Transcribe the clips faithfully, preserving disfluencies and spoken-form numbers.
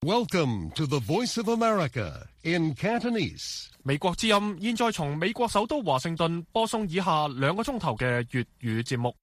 Welcome to the Voice of America in Cantonese. 美國之音現在從美國首都華盛頓播送以下兩個鐘頭嘅粵語節目。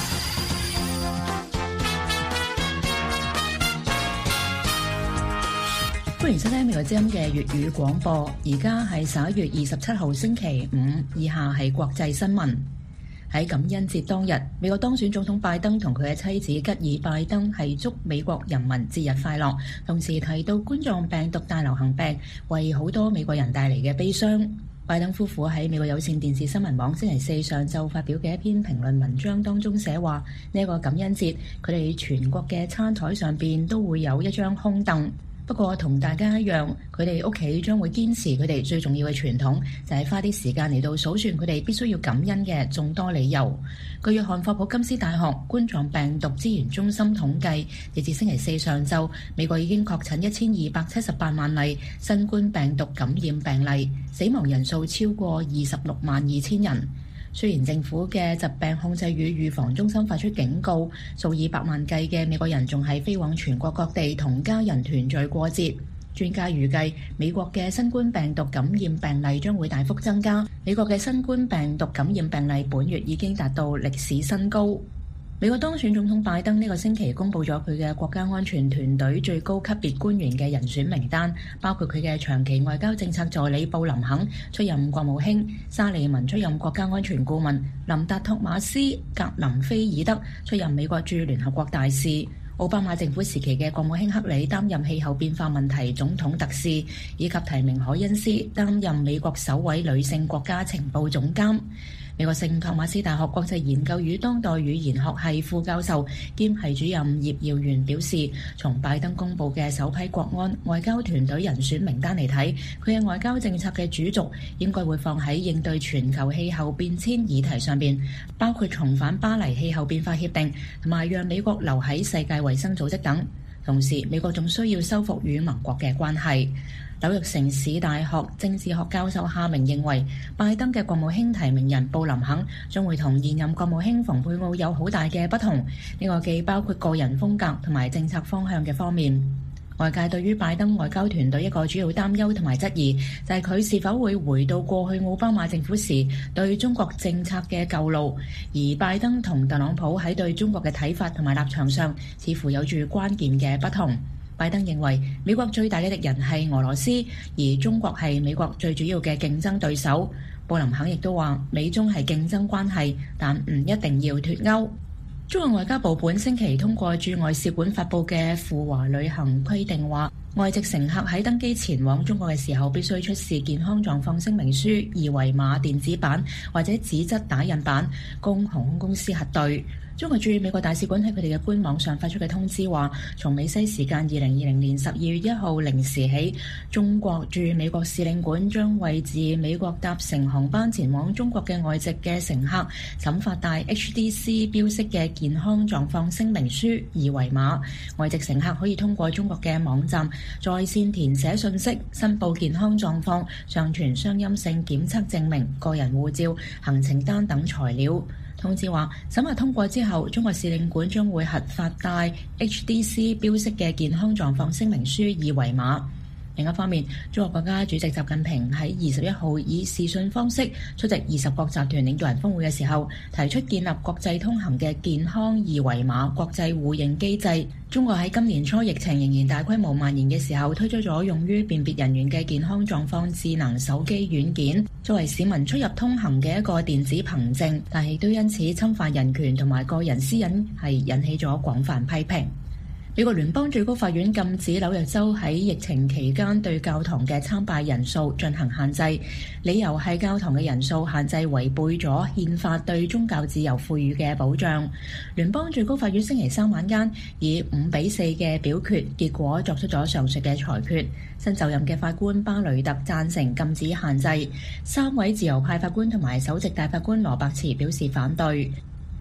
歡迎收聽美國之音嘅粵語廣播。而家係十一月二十七號星期五，以下係國際新聞。喺感恩節當日，美國當選總統拜登同佢嘅妻子吉爾拜登係祝美國人民節日快樂，同時提到冠狀病毒大流行病為好多美國人帶嚟嘅悲傷。拜登夫婦喺美國有線電視新聞網星期四上晝發表嘅一篇評論文章當中寫話，呢一個感恩節佢哋全國嘅餐台上邊都會有一張空凳。不過同大家一樣，佢哋屋企將會堅持佢哋最重要嘅傳統，就係花啲時間嚟到數算佢哋必須要感恩嘅眾多理由。據約翰霍普金斯大學冠狀病毒資源中心統計，截至星期四上晝，美國已經確診一千二百七十八萬例新冠病毒感染病例，死亡人數超過二十六萬二千人。雖然政府嘅疾病控制與預防中心發出警告，數以百萬計嘅美國人仲係飛往全國各地同家人團聚過節。專家預計美國嘅新冠病毒感染病例將會大幅增加。美國嘅新冠病毒感染病例本月已經達到歷史新高。美國當選總統拜登呢個星期公布咗佢嘅國家安全團隊最高級別官員嘅人選名單，包括佢嘅長期外交政策助理布林肯出任國務卿，沙利文出任國家安全顧問，林達托馬斯格林菲爾德出任美國駐聯合國大使，奧巴馬政府時期嘅國務卿克里擔任氣候變化問題總統特使，以及提名凱恩斯擔任美國首位女性國家情報總監。美國聖托馬斯大學國際研究與當代語言學系副教授兼系主任葉耀元表示，從拜登公布嘅首批國安外交團隊人選名單嚟睇，佢嘅外交政策嘅主軸應該會放喺應對全球氣候變遷議題上邊，包括重返巴黎氣候變化協定同埋讓美國留喺世界衛生組織等。同時，美國仲需要修復與盟國嘅關係。紐約城市大學政治學教授夏明認為，拜登嘅國務卿提名人布林肯將會同現任國務卿蓬佩奧有好大嘅不同，呢個既包括個人風格同埋政策方向嘅方面。外界對於拜登外交團隊一個主要擔憂同埋質疑，就係佢是否會回到過去奧巴馬政府時對中國政策嘅舊路，而拜登同特朗普喺對中國嘅睇法同埋立場上，似乎有住關鍵嘅不同。拜登認為美國最大嘅敵人係俄羅斯，而中國係美國最主要嘅競爭對手。布林肯亦都話，美中係競爭關係，但唔一定要脫鈎。中國外交部本星期通過駐外使館發布嘅赴華旅行規定，話外籍乘客喺登機前往中國嘅時候，必須出示健康狀況聲明書二維碼電子版或者紙質打印版，供航空公司核對。中國駐美國大使館喺佢哋嘅官網上發出嘅通知話，從美西時間二零二零年十二月一號零時起，中國駐美國使領館將為自美國搭乘航班前往中國嘅外籍嘅乘客審發帶 H D C 標識嘅健康狀況聲明書二維碼。外籍乘客可以通過中國嘅網站在線填寫信息，申報健康狀況，上傳雙陰性檢測證明、個人護照、行程單等材料。通知話，審核通過之後，中國使領館將會核發帶 H D C 標識嘅健康狀況聲明書二維碼。另一方面，中國國家主席習近平喺二十一號以視訊方式出席二十國集團領導人峰會嘅時候，提出建立國際通行嘅健康二維碼國際互認機制。中國喺今年初疫情仍然大規模蔓延嘅時候，推出咗用於辨別人員嘅健康狀況智能手機軟件，作為市民出入通行嘅一個電子憑證，但係都因此侵犯人權同埋個人私隱，係引起咗廣泛批評。美國聯邦最高法院禁止紐約州喺疫情期間對教堂嘅參拜人數進行限制，理由係教堂嘅人數限制違背咗憲法對宗教自由賦予嘅保障。聯邦最高法院星期三晚間以五比四嘅表決結果作出咗上述嘅裁決。新就任嘅法官巴雷特贊成禁止限制，三位自由派法官同埋首席大法官羅伯茨表示反對。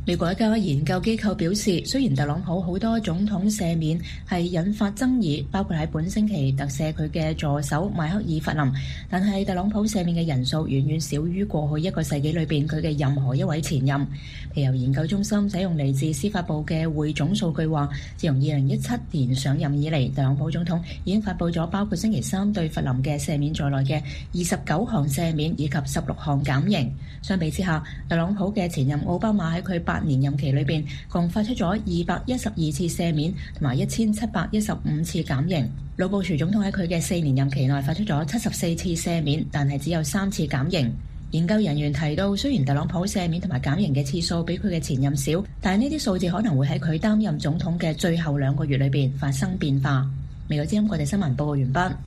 美國一家研究機構表示，雖然特朗普好多總統赦免係引發爭議，包括喺本星期特赦佢嘅助手邁克爾弗林，但係特朗普赦免嘅人數遠遠少於過去一個世紀裏邊佢嘅任何一位前任。皮尤研究中心使用嚟自司法部嘅匯總數據話，自從二零一七年上任以嚟，特朗普總統已經發布咗包括星期三對弗林嘅赦免在內嘅二十九項赦免以及十六項減刑。相比之下，特朗普嘅前任奧巴馬喺佢八年任期裏邊，共發出咗二百一十二次赦免同埋一千七百一十五次減刑。老布殊總統喺佢嘅四年任期內發出咗七十四次赦免，但係只有三次減刑。研究人員提到，雖然特朗普赦免同埋減刑嘅次數比佢嘅前任少，但係呢啲數字可能會喺佢擔任總統嘅最後兩個月裏邊發生變化。美國之音國際新聞報告完畢。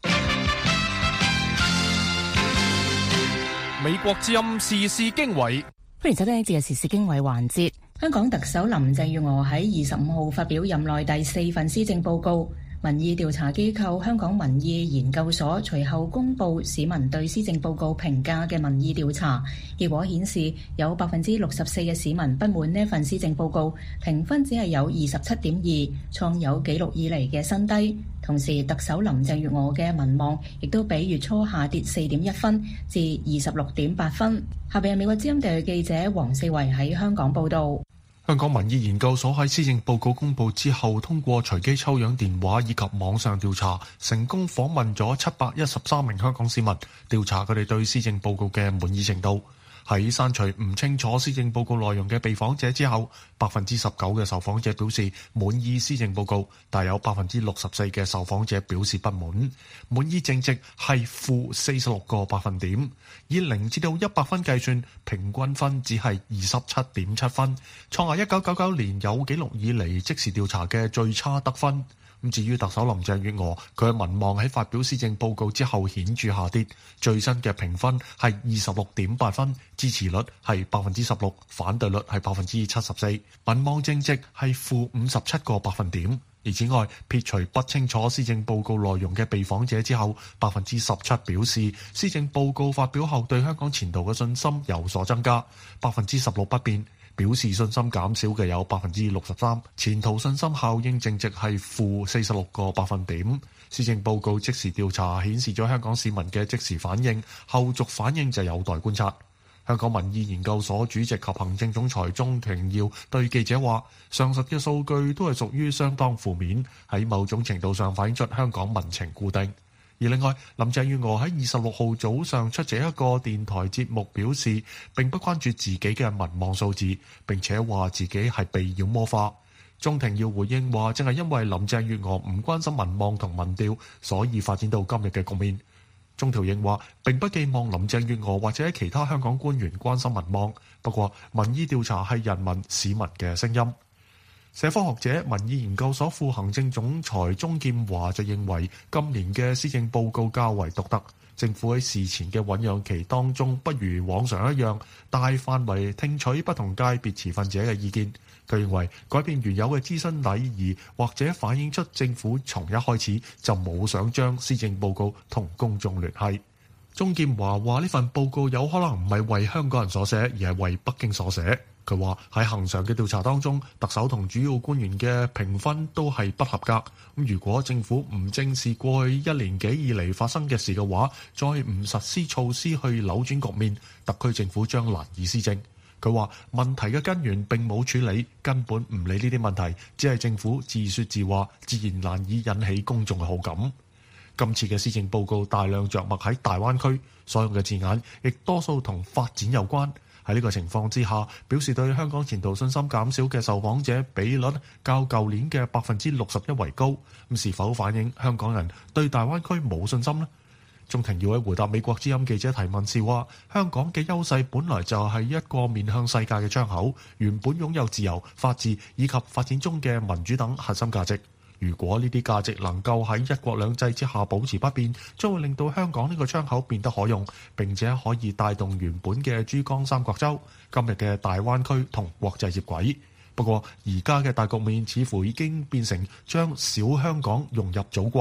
美國之音時事經緯， 歡迎收聽呢節嘅時事經緯環節。香港特首林鄭月娥喺二十五號發表任內第四份施政報告。民意調查機構香港民意研究所隨後公布市民對施政報告評價嘅民意調查結果顯示，有百分之六十四嘅市民不滿呢份施政報告，評分只係有二十七點二，創有紀錄以嚟嘅新低。同時，特首林鄭月娥嘅民望亦都比月初下跌四點一分至二十六點八分。下邊係美國之音地記者黃四維喺香港報道。 香港民意研究所喺施政報告公佈之後，通過隨機抽樣電話以及網上調查，成功訪問咗七百一十三名香港市民，調查佢哋對施政報告嘅滿意程度。喺刪除唔清楚施政報告內容嘅被訪者之後，百分之十九嘅受訪者表示滿意施政報告，但有百分之六十四嘅受訪者表示不滿。滿意正值係負四十六個百分點，以零至到一百分計算，平均分只係二十七點七分，創下一九九九年有紀錄以嚟即時調查嘅最差得分。咁至於特首林鄭月娥，佢嘅民望喺發表施政報告之後顯著下跌，最新嘅評分係二十六點八分，支持率係百分之十六，反對率係百分之七十四，民望正值係負五十七個百分點。而此外，撇除不清楚施政報告內容嘅被訪者之後，百分之十七表示施政報告發表後對香港前途嘅信心有所增加，百分之十六不變。表示信心減少嘅有百分之六十三，前途信心效應正值係負四十六個百分點。施政報告即時調查顯示咗香港市民嘅即時反應，後續反應就有待觀察。香港民意研究所主席及行政總裁鍾庭耀對記者話：上述嘅數據都係屬於相當負面，喺某種程度上反映出香港民情固定。而另外，林鄭月娥喺二十六號早上出席一個電台節目，表示並不關注自己嘅民望數字，並且話自己係被妖魔化。鍾庭耀回應話：正係因為林鄭月娥唔關心民望同民調，所以發展到今日嘅局面。鍾庭耀話並不寄望林鄭月娥或者其他香港官員關心民望，不過民意調查係人民市民嘅聲音。社科學者、民意研究所副行政總裁鍾劍華就認為，今年嘅施政報告較為獨特，政府喺事前嘅醞釀期當中，不如往常一樣大範圍聽取不同界別持份者嘅意見。佢認為改變原有嘅諮詢禮儀，或者反映出政府從一開始就冇想將施政報告同公眾聯繫。鍾劍華話：呢份報告有可能唔係為香港人所寫，而係為北京所寫。佢話喺恆常嘅調查當中，特首同主要官員嘅評分都係不合格。咁如果政府唔正視過去一年幾以嚟發生嘅事嘅話，再唔實施措施去扭轉局面，特區政府將難以施政。佢話問題嘅根源並冇處理，根本唔理呢啲問題，只係政府自說自話，自然難以引起公眾嘅好感。今次嘅施政報告大量着墨喺大灣區，所用嘅字眼亦多數同發展有關。喺呢個情況之下，表示對香港前途信心減少嘅受訪者比率較舊年嘅百分之六十一為高，咁是否反映香港人對大灣區冇信心呢？鍾庭耀喺回答美國之音記者提問時話：香港嘅優勢本來就係一個面向世界嘅窗口，原本擁有自由、法治以及發展中嘅民主等核心價值。如果呢啲價值能夠喺一國兩制之下保持不變，將會令到香港呢個窗口變得可用，並且可以帶動原本嘅珠江三角洲、今日嘅大灣區同國際接軌。不過而家嘅大局面似乎已經變成將小香港融入祖國。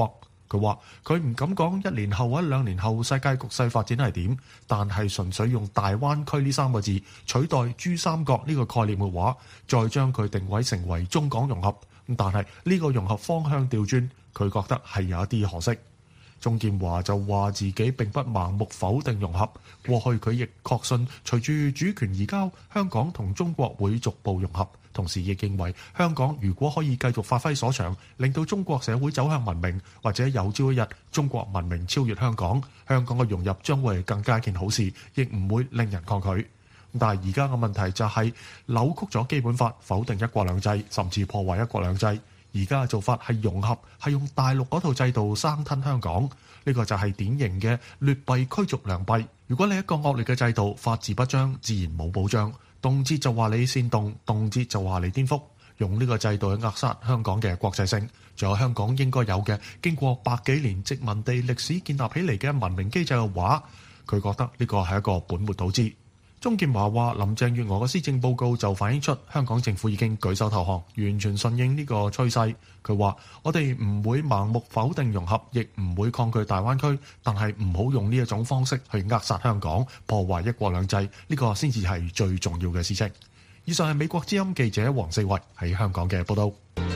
佢話佢唔敢講一年後或者兩年後世界局勢發展係點，但係純粹用大灣區呢三個字取代珠三角呢個概念嘅話，再將佢定位成為中港融合，但係呢個融合方向調轉，佢覺得係有一啲可惜。鍾建華就話自己並不盲目否定融合，過去佢亦確信隨住主權移交，香港同中國會逐步融合，同時亦認為香港如果可以繼續發揮所長，令到中國社會走向文明，或者有朝一日中國文明超越香港，香港嘅融入將會係更加一件好事，亦唔會令人抗拒。但係而家嘅問題就係扭曲咗基本法，否定一國兩制，甚至破壞一國兩制。而家嘅做法係融合，係用大陸嗰套制度生吞香港，呢個就係典型嘅劣幣驅逐良幣。如果你一個惡劣嘅制度，法治不彰，自然冇保障，動輒就話你煽動，動輒就話你顛覆，用呢個制度去扼殺香港嘅國際性，仲有香港應該有嘅經過百幾年殖民地歷史建立起嚟嘅文明機制嘅話，佢覺得呢個係一個本末倒置。鍾建華話林鄭月娥嘅施政報告就反映出香港政府已經舉手投降，完全順應呢個趨勢。佢話我哋唔會盲目否定融合，亦唔會抗拒大灣區，但係唔好用呢一種方式去扼殺香港，破壞一國兩制，呢個先至係最重要嘅事情。以上係美國之音記者黃四維喺香港嘅報道。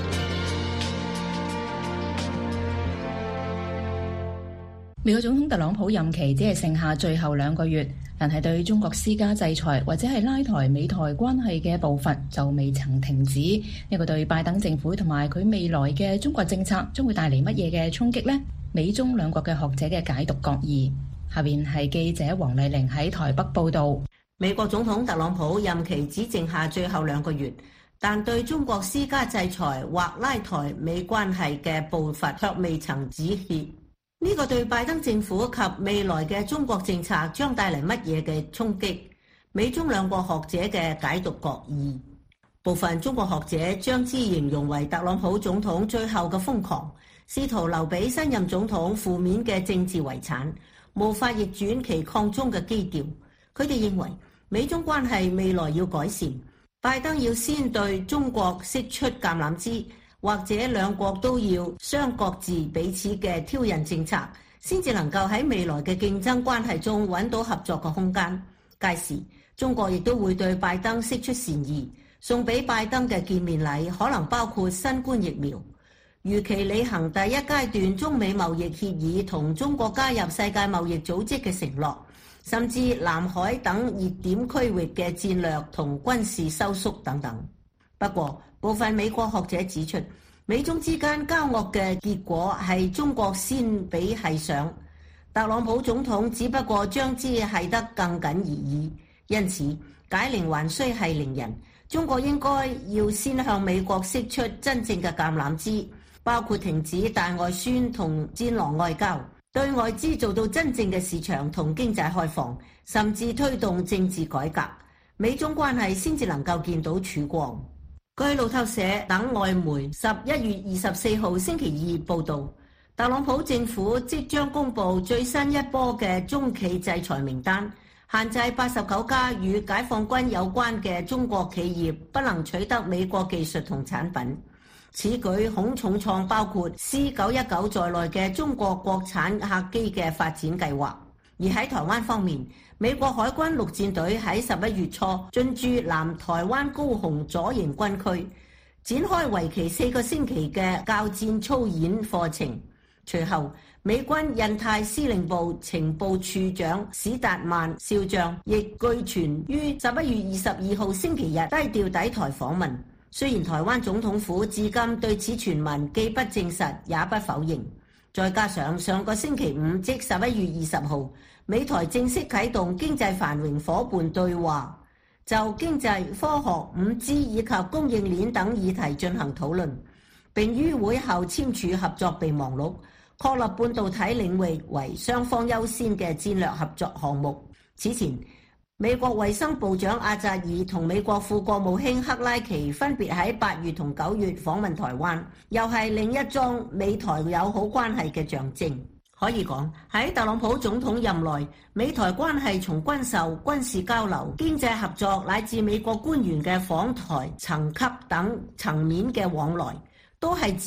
美國總統特朗普任期只係剩下最後兩個月，但係對中國施加制裁或者係拉抬美台關係嘅步伐就未曾停止。呢個對拜登政府同埋佢未來嘅中國政策將會帶嚟乜嘢嘅衝擊呢？美中兩國嘅學者嘅解讀各異。下邊係記者黃麗玲喺台北報道。 美國總統特朗普任期只剩下最後兩個月，但對中國施加制裁或拉抬美關係嘅步伐卻未曾止歇。呢個對拜登政府及未來嘅中國政策將帶嚟乜嘢嘅衝擊？美中兩國學者嘅解讀各異。部分中國學者將之形容為特朗普總統最後嘅瘋狂，試圖留俾新任總統負面嘅政治遺產，無法逆轉其抗中嘅基調。佢哋認為美中關係未來要改善，拜登要先對中國釋出橄欖枝，或者兩國都要相各自彼此嘅挑釁政策，先至能夠喺未來嘅競爭關係中揾到合作嘅空間。屆時，中國亦都會對拜登釋出善意，送俾拜登嘅見面禮可能包括新冠疫苗。如期履行第一階段中美貿易協議同中國加入世界貿易組織嘅承諾，甚至南海等熱點區域嘅戰略同軍事收縮等等。不過，部分美國學者指出，美中之間交惡嘅結果係中國先俾係上，特朗普總統只不過將之係得更緊而已。因此，解鈴還須繫鈴人，中國應該要先向美國釋出真正嘅橄欖枝，包括停止大外宣同戰狼外交，對外資做到真正嘅市場同經濟開放，甚至推動政治改革，美中關係先至能夠見到曙光。據路透社等外媒十一月二十四號星期二報道，特朗普政府即將公布最新一波嘅中企制裁名單，限制八十九家與解放軍有關嘅中國企業不能取得美國技術同產品。此舉恐重創包括 C 九一九在內嘅中國國產客機嘅發展計劃。而喺台灣方面，美國海軍陸戰隊喺十一月初進駐南台灣高雄左營軍區，展開為期四個星期嘅教戰操演課程。隨後，美軍印太司令部情報處長史達曼少將亦據傳於十一月二十二號星期日低調抵台訪問。雖然台灣總統府至今對此傳聞既不證實也不否認。再加上上個星期五即十一月二十號，美台正式啟動經濟繁榮夥伴對話，就經濟、科學、五 G 以及供應鏈等議題進行討論，並於會後簽署合作備忘錄，確立半導體領域為雙方優先嘅戰略合作項目。此前，美國衛生部長阿扎爾同美國副國務卿克拉奇分別喺八月同九月訪問台灣，又係另一樁美台友好關係嘅象徵。可以講，喺特朗普總統任內，美台關係從軍售、軍事交流、經濟合作乃至美國官員嘅訪台層級等層面嘅往來，都係自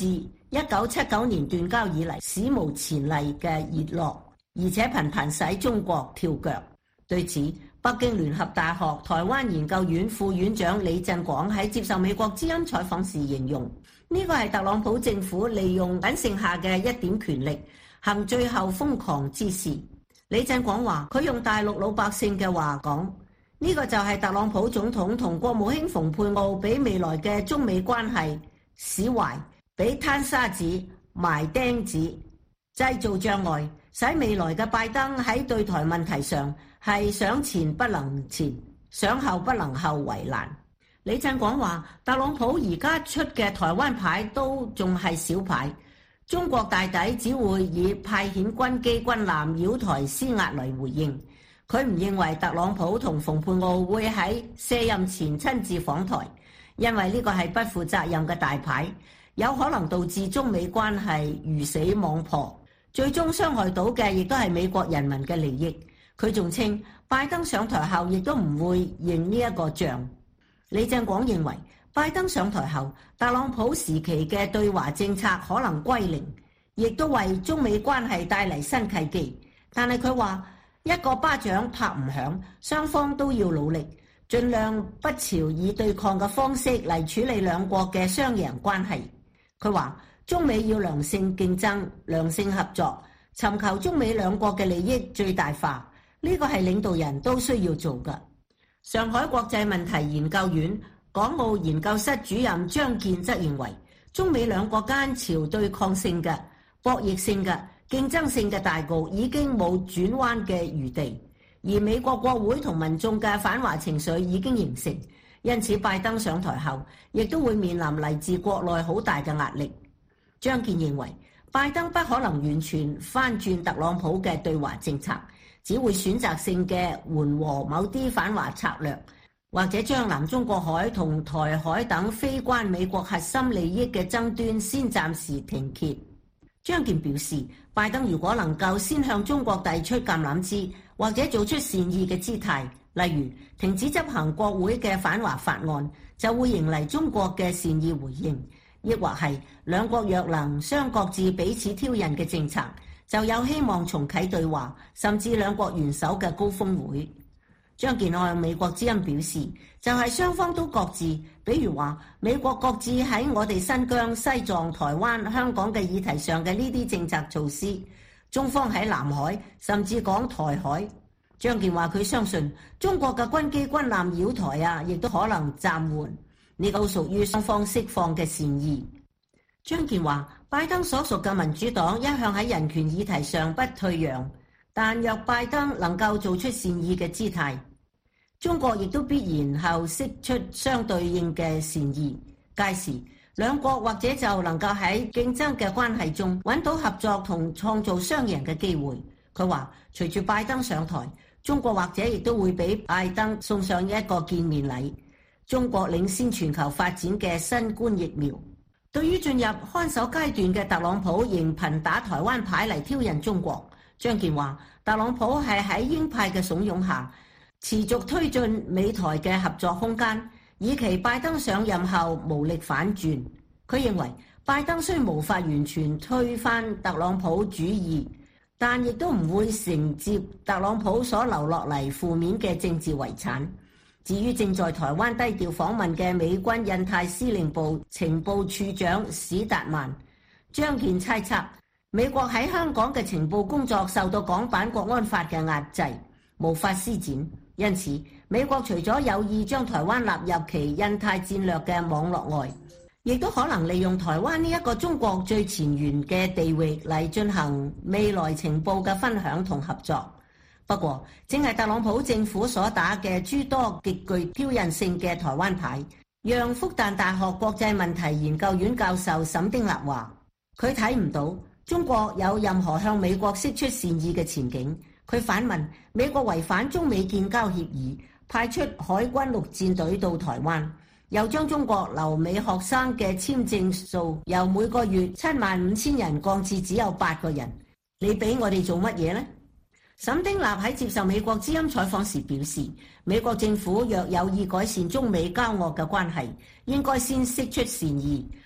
一九七九年斷交以嚟史無前例嘅熱絡，而且頻頻使中國跳腳。對此，北京聯合大學台灣研究院副院長李振廣喺接受美國之音採訪時形容，呢個係特朗普政府利用僅剩下嘅一點權力，行最後瘋狂之事。李振廣話，佢用大陸老百姓嘅話講，呢個就係特朗普總統同國務卿蓬佩奧俾未來嘅中美關係使壞，俾攤沙子埋釘子，製造障礙，使未來嘅拜登喺對台問題上係想前不能前，想後不能後為難。李振廣話，特朗普而家出嘅台灣牌都仲係小牌，中國大抵只會以派遣軍機軍艦繞台施壓嚟回應。佢唔認為特朗普同蓬佩奧會喺卸任前親自訪台，因為呢個係不負責任嘅大牌，有可能導致中美關係魚死網破，最終傷害到嘅亦都係美國人民嘅利益。佢仲稱，拜登上台後亦都唔會認呢一個賬。李振廣認為，拜登上台後，特朗普時期嘅對華政策可能歸零，亦都為中美關係帶嚟新契機。但係佢話，一個巴掌拍唔響，雙方都要努力，盡量不朝以對抗嘅方式嚟處理兩國嘅雙贏關係。佢話，中美要良性競爭、良性合作，尋求中美兩國嘅利益最大化，呢個係領導人都需要做嘅。上海國際問題研究院港澳研究室主任張健則認為，中美兩國間朝對抗性嘅、博弈性嘅、競爭性嘅大局已經冇轉彎嘅餘地，而美國國會同民眾嘅反華情緒已經形成，因此拜登上台後亦都會面臨嚟自國內好大嘅壓力。張健認為，拜登不可能完全翻轉特朗普嘅對華政策，只會選擇性嘅緩和某啲反華策略，或者將南中國海同台海等非關美國核心利益嘅爭端先暫時停歇。張健表示，拜登如果能夠先向中國遞出橄欖枝，或者做出善意嘅姿態，例如停止執行國會嘅反華法案，就會迎嚟中國嘅善意回應；亦或係兩國若能相各自彼此挑釁嘅政策，就有希望重啟對話，甚至兩國元首嘅高峰會。張健向美國之音表示，就係雙方都各自，比如話美國各自喺我哋新疆、西藏、台灣、香港嘅議題上嘅呢啲政策措施，中方喺南海甚至講台海。張健話佢相信中國嘅軍機軍艦繞台啊，亦都可能暫緩，呢個屬於雙方釋放嘅善意。張健話，拜登所屬嘅民主黨一向喺人權議題上不退讓，但若拜登能夠做出善意嘅姿態，中國亦都必然後釋出相對應嘅善意，屆時兩國或者就能夠喺競爭嘅關係中揾到合作同創造雙贏嘅機會。佢話，隨住拜登上台，中國或者亦都會俾拜登送上一個見面禮，中國領先全球發展嘅新冠疫苗。對於進入看守階段嘅特朗普，仍頻打台灣牌嚟挑釁中國。張健話，特朗普係喺鷹派嘅慫恿下，持續推進美台嘅合作空間，以期拜登上任後無力反轉。佢認為，拜登雖無法完全推翻特朗普主義，但亦都唔會承接特朗普所留落嚟負面嘅政治遺產。至於正在台灣低調訪問嘅美軍印太司令部情報處長史達曼，張健猜測美國喺香港嘅情報工作受到港版國安法嘅壓制，無法施展。因此，美國除咗有意將台灣納入其印太戰略嘅網絡外，亦都可能利用台灣呢一個中國最前沿嘅地域嚟進行未來情報嘅分享同合作。不過，正係特朗普政府所打嘅諸多極具挑釁性嘅台灣牌，讓復旦大學國際問題研究院教授沈丁立話，佢睇唔到中國有任何向美國釋出善意嘅前景。佢反問，美國違反中美建交協議，派出海軍陸戰隊到台灣，又將中國留美學生嘅簽證數由每個月七萬五千人降至只有八個人，你俾我哋做乜嘢呢？沈丁立喺接受美國之音採訪時表示，美國政府若有意改善中美交惡嘅關係，應該先釋出善意，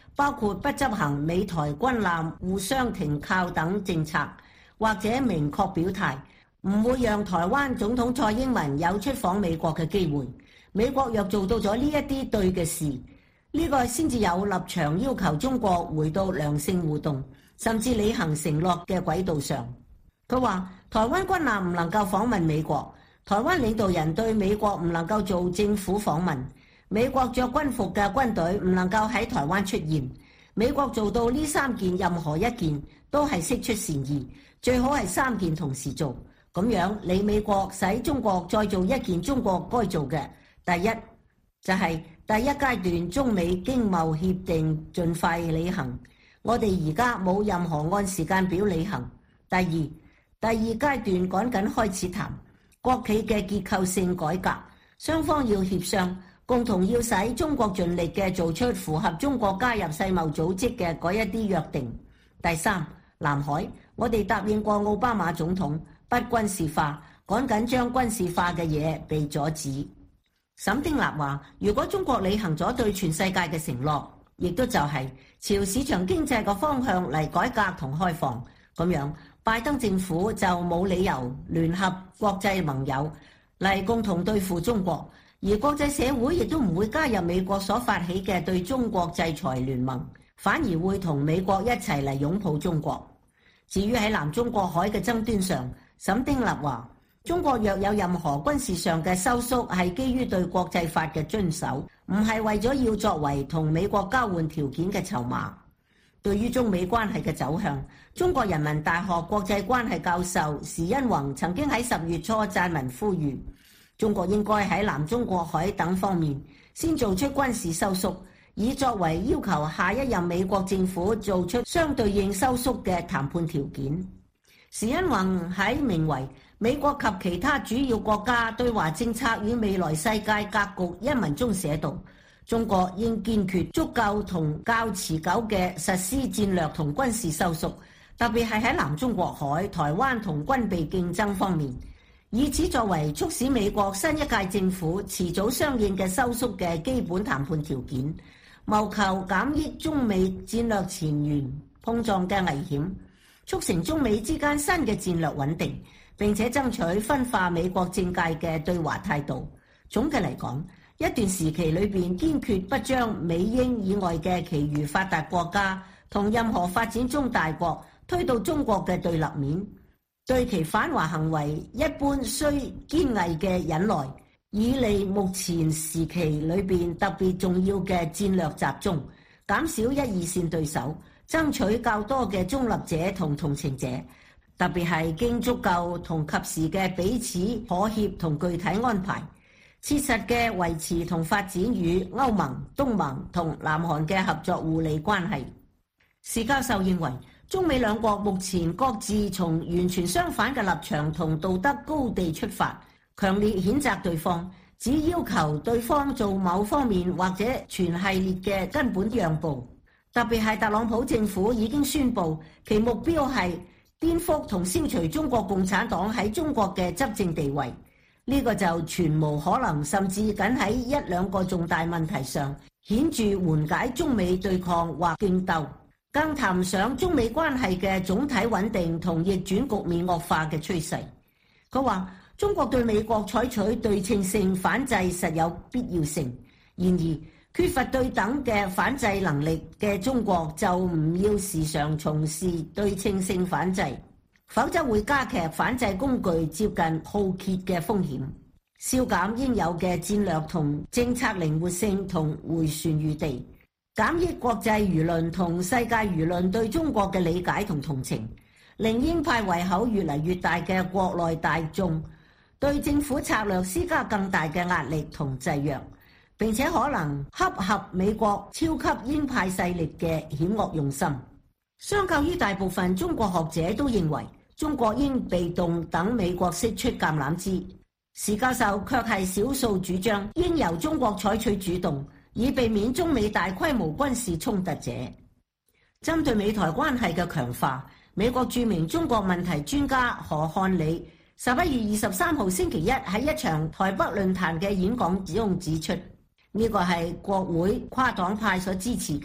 包括不執行美台軍艦互相停靠等政策，或者明確表態唔會讓台灣總統蔡英文有出訪美國嘅機會。美國若做到咗呢一啲對嘅事，呢個先至有立場要求中國回到良性互動，甚至履行承諾嘅軌道上。佢話台灣軍艦唔能夠訪問美國，台灣領導人對美國唔能夠做政府訪問，美國着軍服嘅軍隊唔能夠喺台灣出現。美國做到呢三件，任何一件都係釋出善意，最好係三件同時做。咁樣你美國使中國再做一件中國該做嘅，第一就係、是、第一階段中美經貿協定盡快履行，我哋而家冇任何按時間表履行。第二，第二階段趕緊開始談國企嘅結構性改革，雙方要協商，共同要使中國盡力嘅做出符合中國加入世貿組織嘅嗰一啲約定。第三，南海，我哋答應過奧巴馬總統不軍事化，趕緊將軍事化嘅嘢被阻止。沈丁立話，如果中國履行咗對全世界嘅承諾，亦都就係朝市場經濟嘅方向嚟改革同開放，咁樣拜登政府就冇理由聯合國際盟友嚟共同對付中國，而國際社會亦都唔會加入美國所發起嘅對中國制裁聯盟，反而會同美國一齊嚟擁抱中國。至於喺南中國海嘅爭端上，沈丁立話，中國若有任何軍事上嘅收縮，係基於對國際法嘅遵守，唔係為咗要作為同美國交換條件嘅籌碼。對於中美關係嘅走向，中國人民大學國際關係教授時恩宏曾經喺十月初撰文呼籲，中國應該喺南中國海等方面先做出軍事收縮，以作為要求下一任美國政府做出相對應收縮嘅談判條件。時恩宏喺名為美國及其他主要國家對華政策與未來世界格局一文中寫道，中國應堅決足夠同較持久嘅實施戰略同軍事收縮，特別係喺南中國海、台灣同軍備競爭方面，以此作為促使美國新一屆政府遲早相應嘅收縮嘅基本談判條件，謀求減益中美戰略前沿碰撞嘅危險，促成中美之間新嘅戰略穩定，並且爭取分化美國政界嘅對華態度。總嘅嚟講，一段時期裏邊堅決不將美英以外嘅其餘發達國家同任何發展中大國推到中國嘅對立面，對其反華行為一般需堅毅嘅忍耐，以利目前時期裏邊特別重要嘅戰略集中，減少一二線對手，爭取較多嘅中立者同同情者，特別係經足夠同及時嘅彼此妥協同具體安排，切實嘅維持同發展與歐盟、東盟同南韓嘅合作互利關係。時教授認為，中美兩國目前各自從完全相反嘅立場同道德高地出發，強烈譴責對方，只要求對方做某方面或者全系列嘅根本讓步。特別係特朗普政府已經宣布，其目標係顛覆同消除中國共產黨喺中國嘅執政地位。呢個就全無可能，甚至僅喺一兩個重大問題上顯著緩解中美對抗或競鬥，更談唔上中美關係嘅總體穩定同逆轉局面惡化嘅趨勢。佢話中國對美國採取對稱性反制實有必要性，然而缺乏對等嘅反制能力嘅中國就唔要時常從事對稱性反制，否則會加劇反制工具接近耗竭嘅風險，消減應有嘅戰略同政策靈活性同迴旋餘地，減益國際輿論同世界輿論對中國嘅理解同同情，令鷹派胃口越嚟越大嘅國內大眾對政府策略施加更大嘅壓力同制約，並且可能恰合美國超級鷹派勢力嘅險惡用心。相較於大部分中國學者都認為中國應被動等美國釋出橄欖枝，時教授卻係少數主張應由中國採取主動，以避免中美大規模軍事衝突者。針對美台關係嘅強化，美國著名中國問題專家何漢理十一月二十三號星期一喺一場台北論壇嘅演講中指出，呢個係國會跨黨派所支持嘅，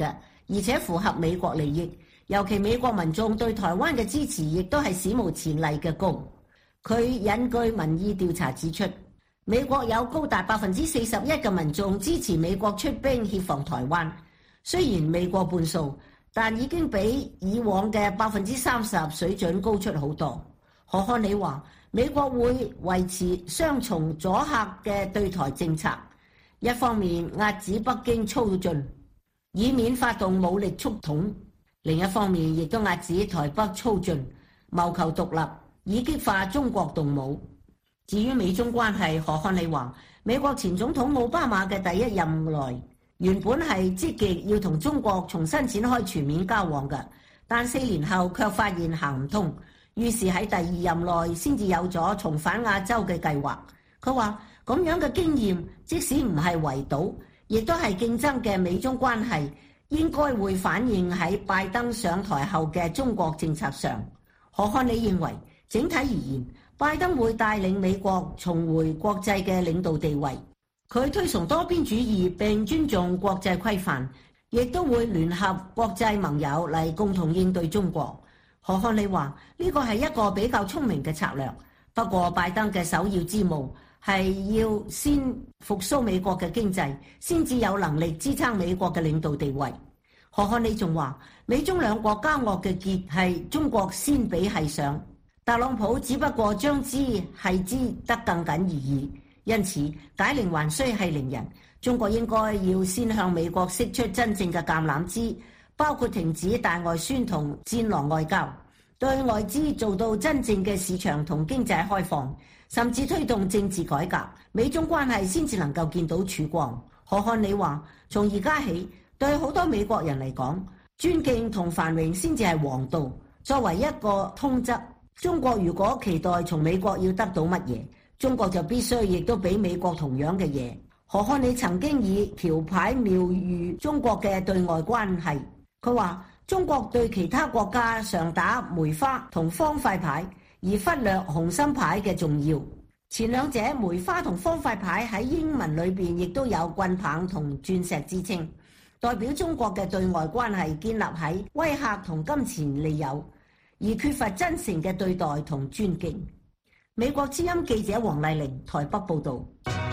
而且符合美國利益。尤其美國民眾對台灣嘅支持亦都係史無前例嘅高。佢引據民意調查指出，美國有高達百分之四十一嘅民眾支持美國出兵協防台灣。雖然未過半數，但已經比以往嘅百分之三十水準高出好多。何漢理話，美國會維持雙重阻嚇嘅對台政策，一方面遏止北京操進，以免發動武力觸統。另一方面，亦都遏止台北操進，謀求獨立，以激化中國動武。至於美中關係，何漢理話，美國前總統奧巴馬嘅第一任內，原本係積極要同中國重新展開全面交往嘅，但四年後卻發現行唔通，於是喺第二任內先至有咗重返亞洲嘅計劃。佢話咁樣嘅經驗，即使唔係圍堵，亦都係競爭嘅美中關係，應該會反映喺拜登上台後嘅中國政策上。何漢理認為，整體而言，拜登會帶領美國重回國際嘅領導地位。佢推崇多邊主義並尊重國際規範，亦都會聯合國際盟友嚟共同應對中國。何漢理話，呢個係一個比較聰明嘅策略。不過拜登嘅首要之務係要先復甦美國嘅經濟，先至有能力支撐美國嘅領導地位。何漢理仲話，美中兩國交惡嘅結係中國先比繫上，特朗普只不過將之繫之得更緊而已。因此解鈴還須繫鈴人，中國應該要先向美國釋出真正嘅橄欖枝，包括停止大外宣同戰狼外交，對外資做到真正嘅市場同經濟開放，甚至推動政治改革，美中關係先至能夠見到曙光。何漢理話，從而家起，對好多美國人嚟講，尊敬同繁榮先至係王道。作為一個通則，中國如果期待從美國要得到乜嘢，中國就必須亦都俾美國同樣嘅嘢。何漢理曾經以橋牌描喻中國嘅對外關係，佢話中國對其他國家常打梅花同方塊牌，而忽略紅心牌嘅重要。前兩者梅花同方塊牌喺英文裏邊亦都有棍棒同鑽石之稱，代表中國嘅對外關係建立喺威嚇同金錢利誘，而缺乏真誠嘅對待同尊敬。美國之音記者黃麗玲台北報道。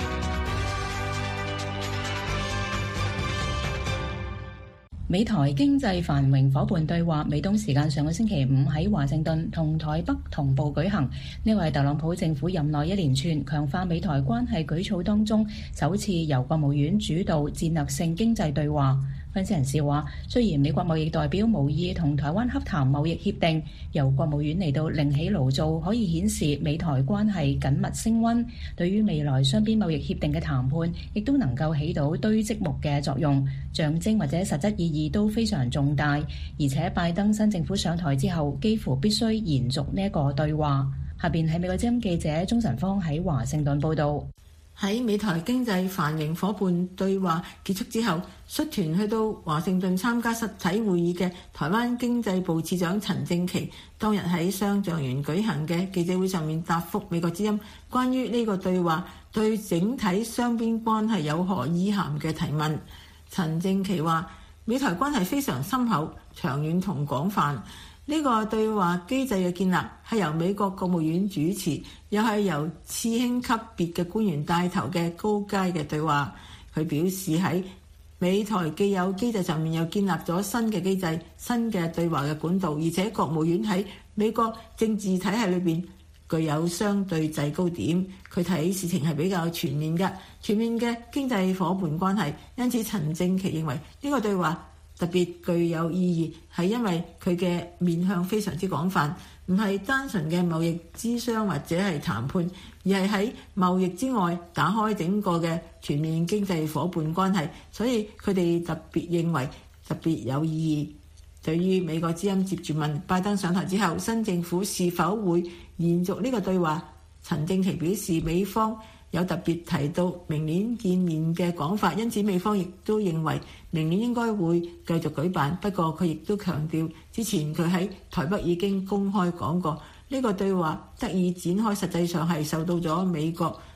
美台經濟繁榮夥伴對話，美東時間上個星期五喺華盛頓同台北同步舉行。呢個係特朗普政府任內一連串強化美台關係舉措當中首次由國務院主導戰略性經濟對話。分析人士話，雖然美國貿易代表無意同台灣洽談貿易協定，由國務院嚟到另起爐灶，可以顯示美台關係緊密升溫，對於未來雙邊貿易協定嘅談判，亦都能夠起到堆積木嘅作用，象徵或者實質意義都非常重大。而且拜登新政府上台之後，幾乎必須延續呢一個對話。下邊係美國之音記者鍾晨芳喺華盛頓報導。 喺美台經濟繁榮夥伴對話結束之後，率團去到華盛頓參加實體會議嘅台灣經濟部次長陳正奇，當日喺商狀園舉行嘅記者會上面答覆美國之音關於呢個對話對整體雙邊關係有何意涵嘅提問。陳正奇話，美台關係非常深厚、長遠同廣泛。呢個對話機制嘅建立係由美國國務院主持，又係由次卿級別嘅官員帶頭嘅高階嘅對話。佢表示喺美台既有機制上面又建立咗新嘅機制、新嘅對話嘅管道，而且國務院喺美國政治體系裏邊具有相對制高點。佢睇事情係比較全面嘅，全面嘅經濟夥伴關係。因此陳正奇認為呢個對話特別具有意義，係因為佢嘅面向非常之廣泛，唔係單純嘅貿易諮商或者係談判，而係喺貿易之外打開整個嘅全面經濟夥伴關係，所以佢哋特別認為特別有意義。對於美國之音接住問拜登上台之後新政府是否會延續呢個對話，陳正奇表示美方有特別提到明年見面嘅講法，因此美方亦都認為明年應該會繼續舉辦。不過佢亦都強調，之前佢喺台北已經公開講過，呢個對話得以展開實際上係受到咗美國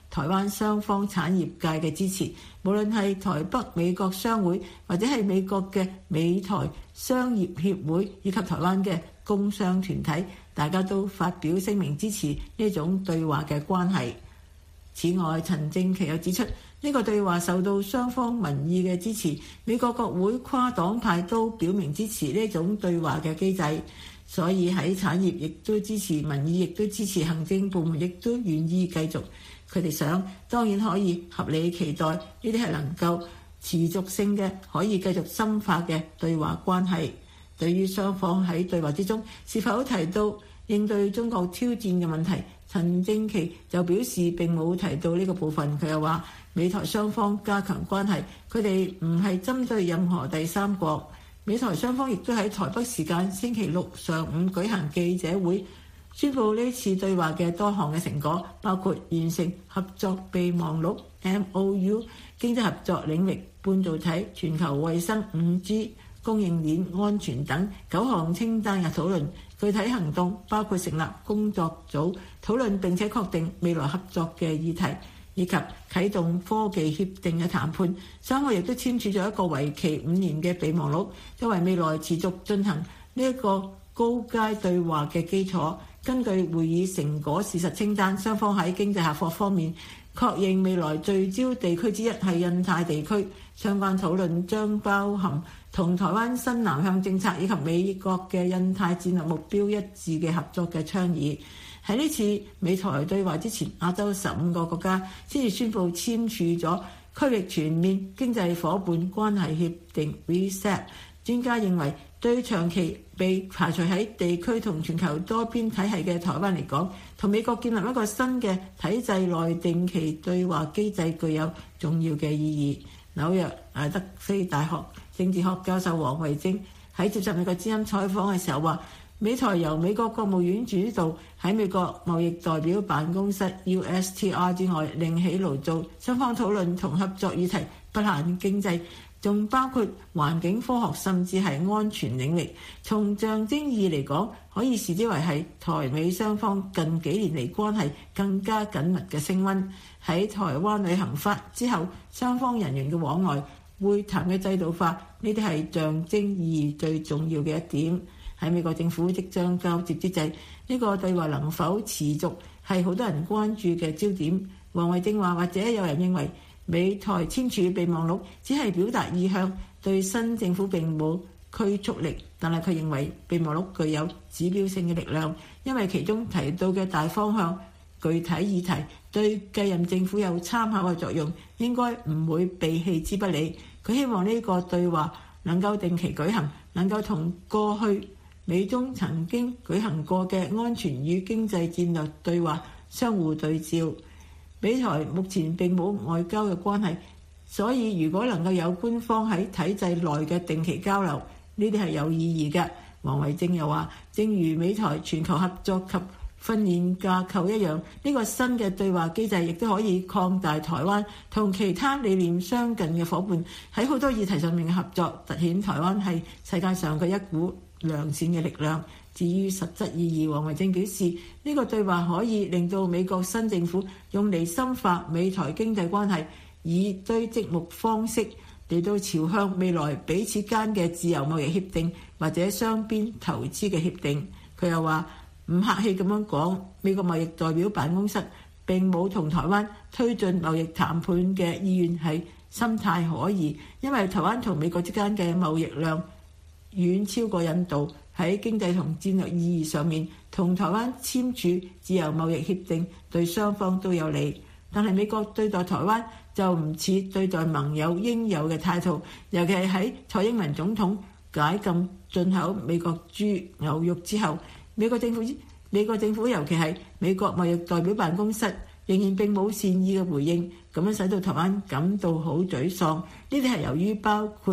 台灣雙方產業界嘅支持，無論係台北美國商會或者係美國嘅美台商業協會以及台灣嘅工商團體，大家都發表聲明支持呢種對話嘅關係。此外，陳正奇又指出，呢個對話受到雙方民意嘅支持，美國國會跨黨派都表明支持呢種對話嘅機制，所以喺產業亦都支持，民意亦都支持，行政部門亦都願意繼續。佢哋想當然可以合理期待呢啲係能夠持續性嘅，可以繼續深化嘅對話關係。對於雙方喺對話之中是否提到應對中國挑戰嘅問題，陳正奇就表示並冇提到呢個部分。佢又話美台雙方加強關係，佢哋唔係針對任何第三國。美台雙方亦都喺台北時間星期六上午舉行記者會，宣布呢次對話嘅多項嘅成果，包括完成合作備忘錄 M O U、 經濟合作領域、半導體、全球衛生、五 G、供應鏈安全等九項清單嘅討論。具體行動包括成立工作組討論並且確定未來合作嘅議題，以及啟動科技協定嘅談判。雙方亦都簽署咗一個為期五年嘅備忘錄，作為未來持續進行呢一個高階對話嘅基礎。根據會議成果事實清單，雙方喺經濟合作方面確認未來聚焦地區之一係印太地區。相關討論將包含同台灣新南向政策以及美國嘅印太戰略目標一致嘅合作嘅倡議。喺呢次美台對話之前，亞洲十五個國家先至宣布簽署咗區域全面經濟夥伴關係協定 R C E P。 專家認為，對長期被排除喺地區同全球多邊體系嘅台灣嚟講，同美國建立一個新嘅體制內定期對話機制具有重要嘅意義。紐約艾德菲大學政治學教授黃維正喺接受美國之音採訪嘅時候話，美台由美國國務院主導，喺美國貿易代表辦公室 U S T R 之外另起爐灶，雙方討論同合作議題不限經濟，仲包括環境科學甚至係安全領域。從象徵意義嚟講，可以視之為係台美雙方近幾年嚟關係更加緊密嘅升溫。喺台灣旅行法之後，雙方人員嘅往來、會談嘅制度化，呢啲係象徵意義最重要嘅一點。喺美國政府即將交接之際，呢個對話能否持續係好多人關注嘅焦點。黃惠正話，或者有人認為美台簽署備忘錄只係表達意向，對新政府並冇拘束力，但係佢認為備忘錄具有指標性嘅力量，因為其中提到嘅大方向、具體議題對繼任政府有參考嘅作用，應該唔會被棄之不理。佢希望呢個對話能夠定期舉行，能夠同過去美中曾經舉行過嘅安全與經濟戰略對話相互對照。美台目前並冇外交嘅關係，所以如果能夠有官方喺體制內嘅定期交流，呢啲係有意義嘅。黃維正又話，正如美台全球合作及訓練架構一樣，呢個新嘅對話機制亦都可以擴大台灣同其他理念相近嘅夥伴喺好多議題上面嘅合作，凸顯台灣係世界上嘅一股良善嘅力量。至於實質意義，黃維正表示，呢個對話可以令到美國新政府用嚟深化美台經濟關係，以堆積木方式嚟到朝向未來彼此間嘅自由貿易協定或者雙邊投資嘅協定。佢又話，唔客氣咁樣講，美國貿易代表辦公室並冇同台灣推進貿易談判嘅意願係心態可疑，因為台灣同美國之間嘅貿易量遠超過印度，喺經濟同戰略意義上面，同台灣簽署自由貿易協定對雙方都有利。但係美國對待台灣就唔似對待盟友應有嘅態度，尤其係喺蔡英文總統解禁進口美國豬牛肉之後，美國政府美國政府尤其係美國貿易代表辦公室仍然並冇善意嘅回應，咁樣使到台灣感到好沮喪。呢啲係由於包括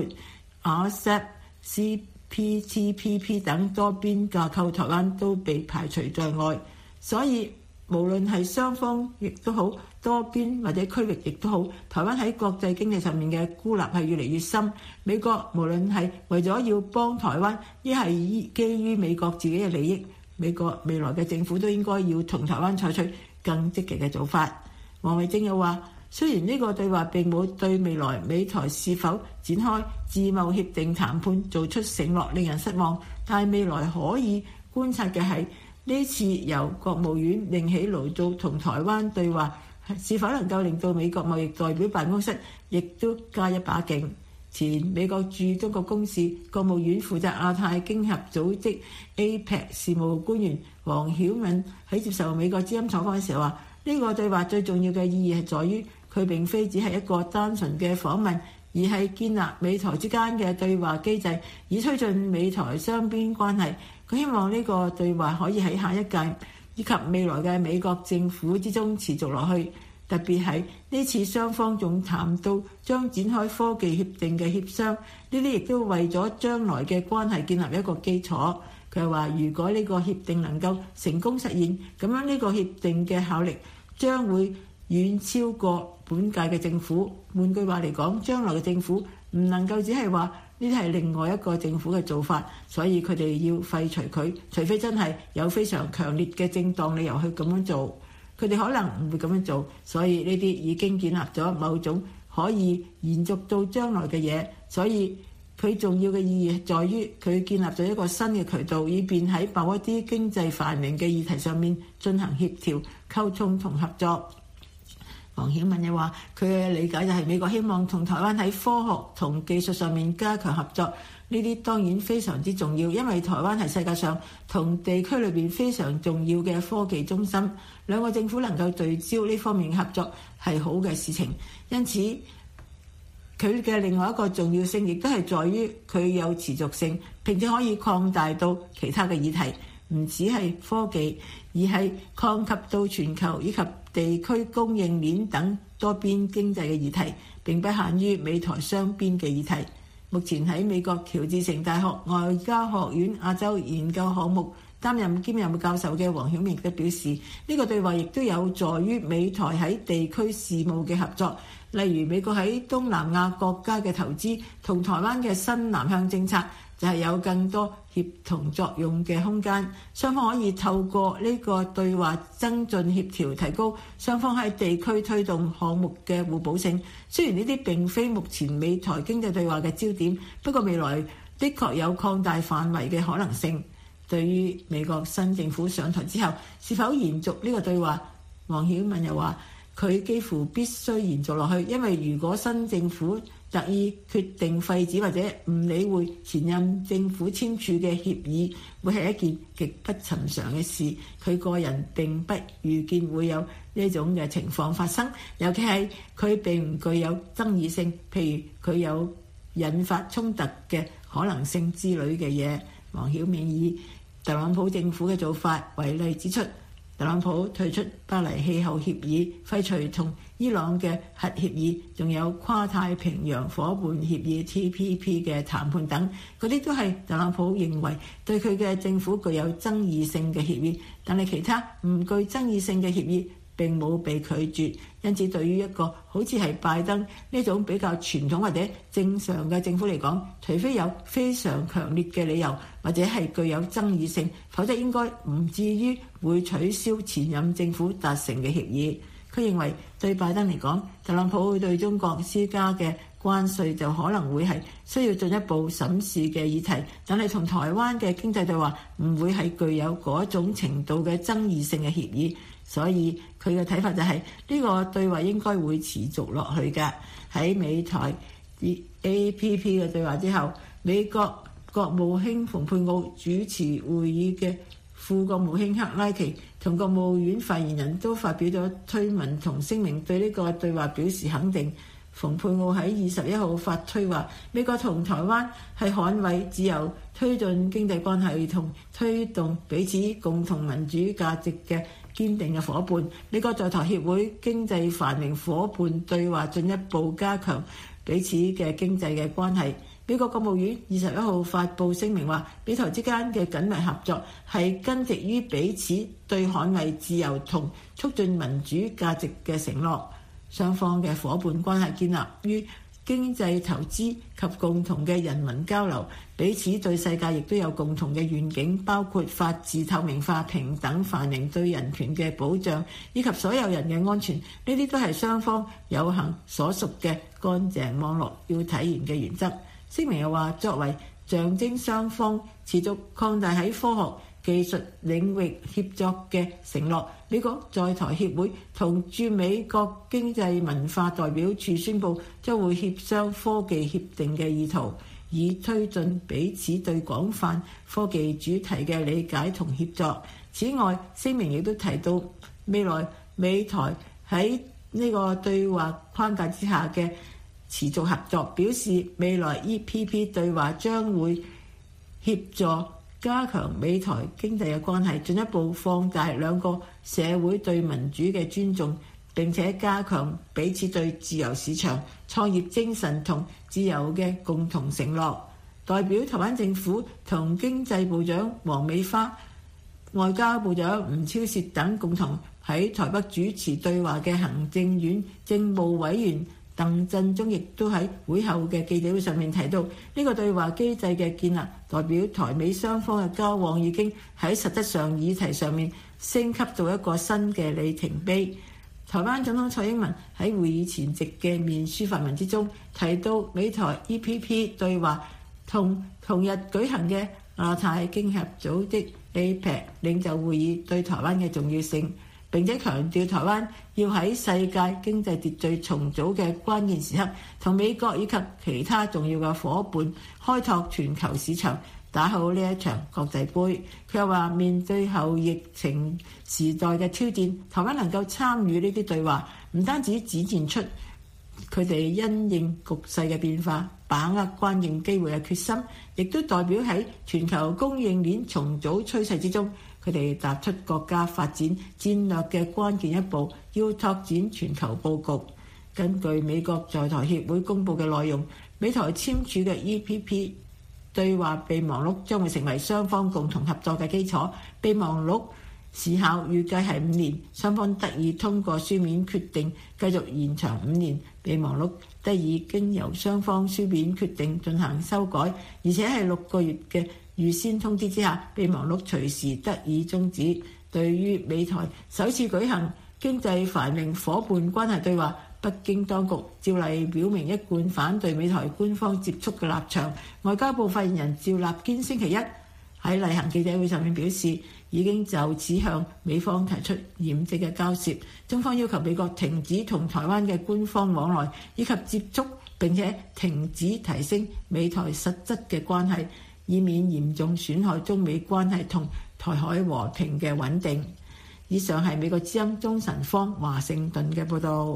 R C E P、C P T P P 等多邊架構，台灣都被排除在外。所以無論係雙方亦都好，多邊或者區域亦都好，台灣喺國際經濟上面嘅孤立係越嚟越深。美國無論係為咗要幫台灣，亦係基於美國自己嘅利益，美國未來嘅政府都應該要同台灣採取更積極嘅做法。 王維正又話，雖然呢個對話並冇對未來美台是否展開自貿協定談判做出承諾，令人失望，但係未來可以觀察嘅係呢次由國務院另起爐灶同台灣對話，是否能夠令到美國貿易代表辦公室亦都加一把勁。前美國駐中國公使、國務院負責亞太經合組織 A P E C 事務官員黃曉敏喺接受美國之音採訪嘅時候話，呢個對話最重要嘅意義係在於佢並非只係一個單純嘅訪問，而係建立美台之間嘅對話機制，以推進美台雙邊關係。佢希望呢個對話可以喺下一屆以及未來嘅美國政府之中持續落去。特別係呢次雙方仲談到將展開科技協定嘅協商，呢啲亦都為咗將來嘅關係建立一個基礎。佢係話，如果呢個協定能夠成功實現，咁樣呢個協定嘅效力將會遠超過本屆嘅政府。換句話嚟講，將來嘅政府唔能夠只係話呢啲係另外一個政府嘅做法，所以佢哋要廢除佢，除非真係有非常強烈嘅正當理由去咁樣做。佢哋可能唔會咁樣做，所以呢啲已經建立咗某種可以延續到將來嘅嘢。所以佢重要嘅意義在於佢建立咗一個新嘅渠道，以便喺某一啲經濟繁榮嘅議題上面進行協調、溝通同合作。黃曉敏又話，佢嘅理解就係美國希望同台灣喺科學同技術上面加強合作。呢啲當然非常之重要，因為台灣係世界上同地區裏邊非常重要嘅科技中心。兩個政府能夠聚焦呢方面嘅合作係好嘅事情。因此佢嘅另外一個重要性亦都係在於佢有持續性，並且可以擴大到其他嘅議題，唔只係科技，而係擴及到全球以及地區供應鏈等多邊經濟嘅議題，並不限於美台雙邊嘅議題。目前喺美國喬治城大學外交學院亞洲研究項目擔任兼任教授嘅黃曉明都表示，呢個對話亦都有助於美台喺地區事務嘅合作，例如美國喺東南亞國家嘅投資同台灣嘅新南向政策就係有更多協同作用嘅空間。雙方可以透過呢個對話增進協調，提高雙方喺地區推動項目嘅互補性。雖然呢啲並非目前美台經濟對話嘅焦點，不過未來的確有擴大範圍嘅可能性。對於美國新政府上台之後是否延續呢個對話，黃曉敏又話佢幾乎必須延續落去，因為如果新政府特意決定廢止或者唔理會前任政府簽署嘅協議，會係一件極不尋常嘅事。佢個人並不預見會有呢種嘅情況發生，尤其係佢並唔具有爭議性，譬如佢有引發衝突嘅可能性之類嘅嘢。黃曉明以特朗普政府嘅做法為例，指出特朗普退出巴黎氣候協議、廢除同伊朗嘅核協議，仲有跨太平洋夥伴協議 T P P 嘅談判等，嗰啲都係特朗普認為對佢嘅政府具有爭議性嘅協議，但係其他唔具爭議性嘅協議並冇被拒絕。因此對於一個好似係拜登呢種比較傳統或者正常嘅政府嚟講，除非有非常強烈嘅理由或者係具有爭議性，否則應該唔至於會取消前任政府達成嘅協議。佢認為對拜登嚟講，特朗普對中國施加嘅關稅就可能會係需要進一步審視嘅議題，但係同台灣嘅經濟對話唔會係具有嗰種程度嘅爭議性嘅協議。所以佢嘅睇法就係呢個對話應該會持續落去嘅。喺美台 A P P 嘅對話之後，美國國務卿蓬佩奧主持會議嘅副國務卿克拉奇同國務院發言人都發表咗推文同聲明，對呢個對話表示肯定。蓬佩奧喺二十一號發推話，美國同台灣係捍衛自由、推進經濟關係同推動彼此共同民主價值嘅堅定嘅夥伴。美國在台協會經濟繁榮夥伴對話進一步加強彼此嘅經濟嘅關係。美國國務院二十一號發布聲明話，美台之間嘅緊密合作係根植於彼此對捍衛自由同促進民主價值嘅承諾。雙方嘅夥伴關係建立於經濟投資及共同嘅人民交流，彼此對世界亦都有共同嘅願景，包括法治、透明化、平等、繁榮、對人權嘅保障，以及所有人嘅安全。呢啲都係雙方有幸所屬嘅乾淨網絡要體現嘅原則。聲明又話，作為象徵雙方持續擴大喺科學技術領域協作嘅承諾，美國在台協會同駐美國經濟文化代表處宣布，將會協商科技協定嘅意圖，以推進彼此對廣泛科技主題嘅理解同協作。此外，聲明亦都提到未來美台喺呢個對話框架之下嘅持續合作，表示未來 E P P 對話將會協助加強美台經濟嘅關係，進一步放大兩個社會對民主嘅尊重，並且加強彼此對自由市場、創業精神同自由嘅共同承諾。代表台灣政府同經濟部長黃美花、外交部長吳釗燮等共同喺台北主持對話嘅行政院政務委員鄧振中亦都喺會後嘅記者會上面提到，呢個對話機制嘅建立，代表台美雙方嘅交往已經喺實質上議題上面升級到一個新嘅里程碑。台灣總統蔡英文喺會議前夕嘅面書發文之中提到，美台 E P P 對話同同日舉行嘅亞太經合組織 A P E C 領袖會議對台灣嘅重要性，並且強調台灣要喺世界經濟秩序重組嘅關鍵時刻，同美國以及其他重要嘅夥伴開拓全球市場，打好呢一場國際盃。佢又話，面對後疫情時代嘅挑戰，台灣能夠參與呢啲對話，唔單止展現出佢哋因應局勢嘅變化，把握關鍵機會嘅決心，亦都代表喺全球供應鏈重組趨勢之中，佢哋踏出國家發展戰略嘅關鍵一步，要拓展全球佈局。根據美國在台協會公佈嘅內容，美台簽署嘅 E P P 對話備忘錄將會成為雙方共同合作嘅基礎。備忘錄時效預計係五年，雙方得以通過書面決定繼續延長五年。備忘錄得以經由雙方書面決定進行修改，而且係六個月嘅預先通知之下，備忘錄隨時得以終止。對於美台首次舉行經濟繁榮夥伴關係對話，北京當局照例表明一貫反對美台官方接觸嘅立場。外交部發言人趙立堅星期一喺例行記者會上面表示，已經就此向美方提出嚴正嘅交涉，中方要求美國停止同台灣嘅官方往來以及接觸，並且停止提升美台實質嘅關係，以免嚴重損害中美關係同台海和平嘅穩定。以上係美國之音鍾晨芳華盛頓嘅報導。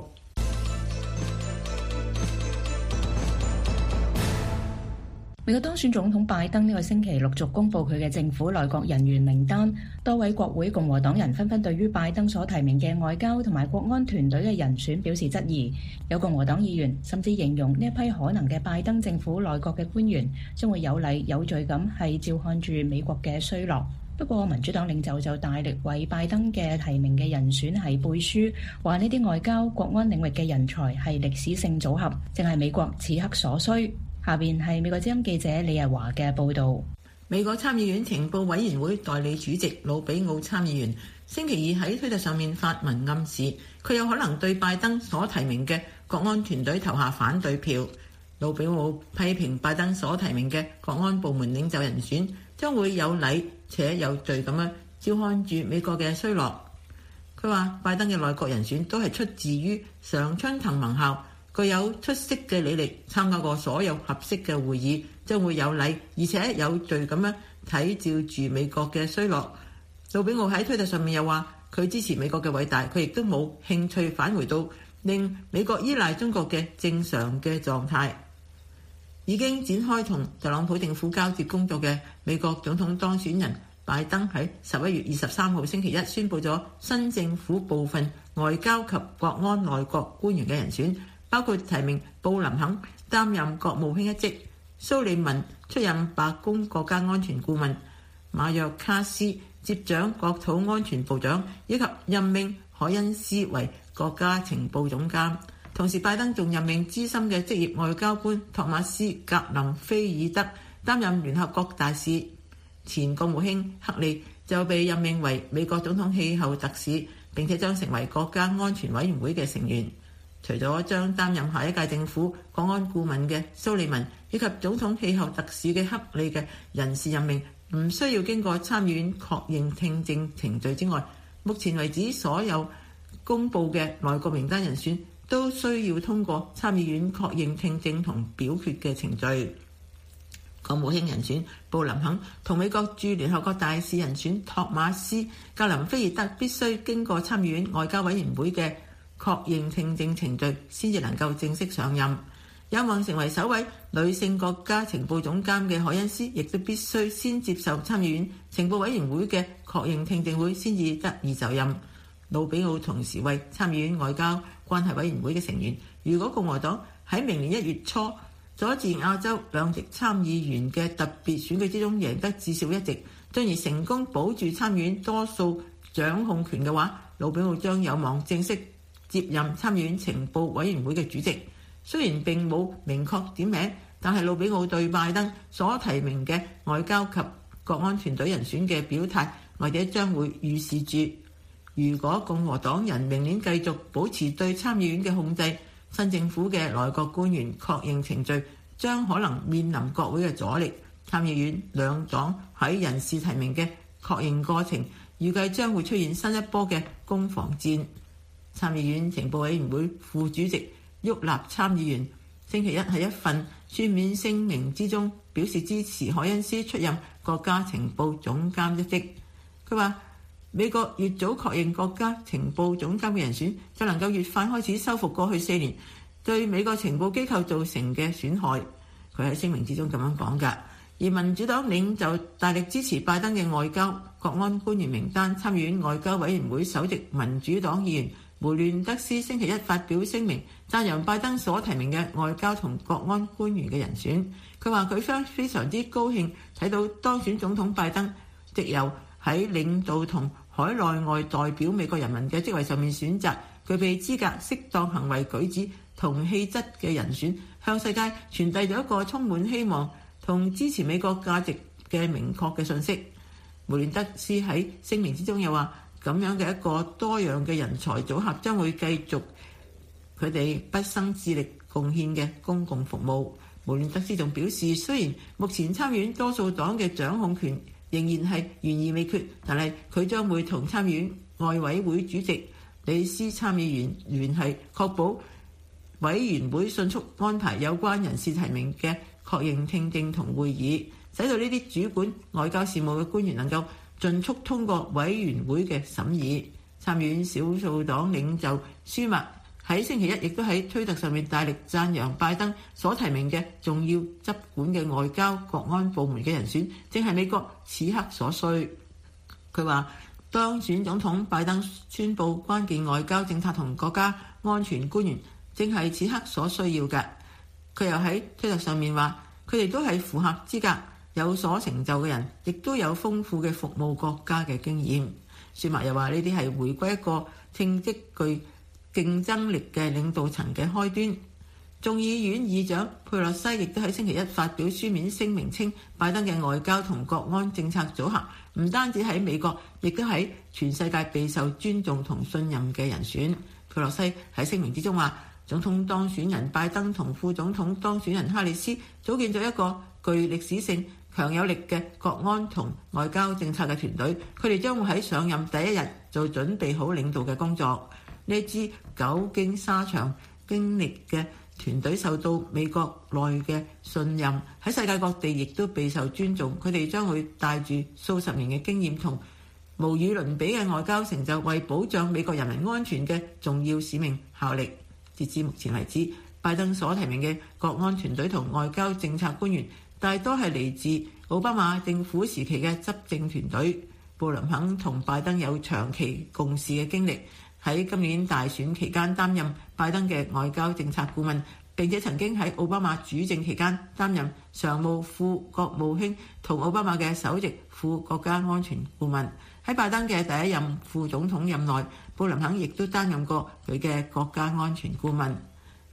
美國當選總統拜登呢個星期陸續公布佢嘅政府內閣人員名單，多位國會共和黨人紛紛對於拜登所提名嘅外交同埋國安團隊嘅人選表示質疑。有共和黨議員甚至形容呢一批可能嘅拜登政府內閣嘅官員將會有理有序咁係照看住美國嘅衰落。不過民主黨領袖就大力為拜登嘅提名嘅人選係背書，話呢啲外交國安領域嘅人才係歷史性組合，正係美國此刻所需。下邊係美國之音記者李日華嘅報導。 美國參議院情報委員會代理主席魯比奧參議員星期二喺推特上面發文暗示，佢有可能對拜登所提名嘅國安團隊投下反對票。魯比奧批評拜登所提名嘅國安部門領袖人選將會有理且有序咁樣照看住美國嘅衰落。佢話拜登嘅內閣人選都係出自於常春藤盟校，具有出色嘅履歷，參加過所有合適嘅會議，將會有理而且有序咁樣睇照住美國嘅衰落。魯比奧喺推特上面又話，佢支持美國嘅偉大，佢亦都冇興趣返回到令美國依賴中國嘅正常嘅狀態。已經展開同特朗普政府交接工作嘅美國總統當選人拜登喺十一月二十三號星期一宣布咗新政府部分外交及國安內閣官員嘅人選，包括提名布林肯擔任國務卿一職，蘇利文出任白宮國家安全顧問，馬約卡斯接掌國土安全部長，以及任命海恩斯為國家情報總監。 同時拜登仲任命資深嘅職業外交官托馬斯格林菲爾德擔任聯合國大使，前國務卿克利就被任命為美國總統氣候特使，並且將成為國家安全委員會嘅成員。除咗將擔任下一屆政府國安顧問嘅蘇利文以及總統氣候特使嘅克利嘅人事任命唔需要經過參議院確認聽證程序之外，目前為止所有公佈嘅內閣名單人選都需要通過參議院確認聽證同表決嘅程序。國務卿人選布林肯同美國駐聯合國大使人選托馬斯格林菲爾德必須經過參議院外交委員會嘅確認聽證程序先至能夠正式上任。有望成為首位女性國家情報總監嘅凱恩斯，亦都必須先接受參議院情報委員會嘅確認聽證會先至得以就任。魯比奧同時為參議院外交關係委員會嘅成員。如果共和黨喺明年一月初佐治亞州兩席參議員嘅特別選舉之中贏得至少一席，進而成功保住參議院多數掌控權嘅話，魯比奧將有望正式接任參議院情報委員會嘅主席。雖然並冇明確點名，但係魯比奧對拜登所提名嘅外交及國安團隊人選嘅表態，或者將會預示住，如果共和黨人明年繼續保持對參議院嘅控制，新政府嘅內閣官員確認程序將可能面臨國會嘅阻力。參議院兩黨喺人事提名嘅確認過程，預計將會出現新一波嘅攻防戰。參議院情報委員會副主席沃納參議員星期一喺一份書面聲明之中表示支持凱恩斯出任國家情報總監一職。佢話：美國越早確認國家情報總監嘅人選，就能夠越快開始修復過去四年對美國情報機構造成嘅損害。佢喺聲明之中咁樣講㗎。而民主黨領袖大力支持拜登嘅外交國安官員名單。參議院外交委員會首席民主黨議員梅亂德斯星期一發表聲明，讚揚拜登所提名嘅外交同國安官員嘅人選。佢話佢非非常之高興睇到當選總統拜登藉由喺領導同海內外代表美國人民嘅職位上面選擇具備資格、適當行為舉止同氣質嘅人選，向世界傳遞咗一個充滿希望同支持美國價值嘅明確嘅信息。梅亂德斯喺聲明之中又話，咁樣嘅一個多樣嘅人才組合將會繼續佢哋畢生致力貢獻嘅公共服務。梅亂德斯仲表示，雖然目前參議院多數黨嘅掌控權仍然係懸而未決，但係佢將會同參議院外委會主席里斯參議員聯繫，確保委員會迅速安排有關人事提名嘅確認聽證同會議，使到呢啲主管外交事務嘅官員能夠盡速通過委員會嘅審議。參議院少數黨領袖舒默喺星期一亦都喺推特上面大力讚揚拜登所提名嘅重要執管嘅外交國安部門嘅人選，正係美國此刻所需。佢話當選總統拜登宣布關鍵外交政策同國家安全官員，正係此刻所需要嘅。佢又喺推特上面話，佢哋都係符合資格、有所成就嘅人，亦都有豐富嘅服務國家嘅經驗。舒默又話呢啲係回歸一個稱職具競爭力嘅領導層嘅開端。眾議院議長佩洛西亦都喺星期一發表書面聲明稱，拜登嘅外交同國安政策組合唔單止喺美國，亦都喺全世界備受尊重同信任嘅人選。佩洛西喺聲明之中話，總統當選人拜登同副總統當選人哈里斯組建咗一個具歷史性、強有力嘅國安同外交政策嘅團隊，佢哋將會喺上任第一日就準備好領導嘅工作。呢支久經沙場經歷嘅團隊受到美國內嘅信任，喺世界各地亦都備受尊重。佢哋將會帶住數十年嘅經驗同無與倫比嘅外交成就，為保障美國人民安全嘅重要使命效力。截至目前為止，拜登所提名嘅國安團隊同外交政策官員大多係嚟自奧巴馬政府時期嘅執政團隊。布林肯同拜登有長期共事嘅經歷，喺今年大選期間擔任拜登嘅外交政策顧問，並且曾經喺奧巴馬主政期間擔任常務副國務卿同奧巴馬嘅首席副國家安全顧問。喺拜登嘅第一任副總統任內，布林肯亦都擔任過佢嘅國家安全顧問。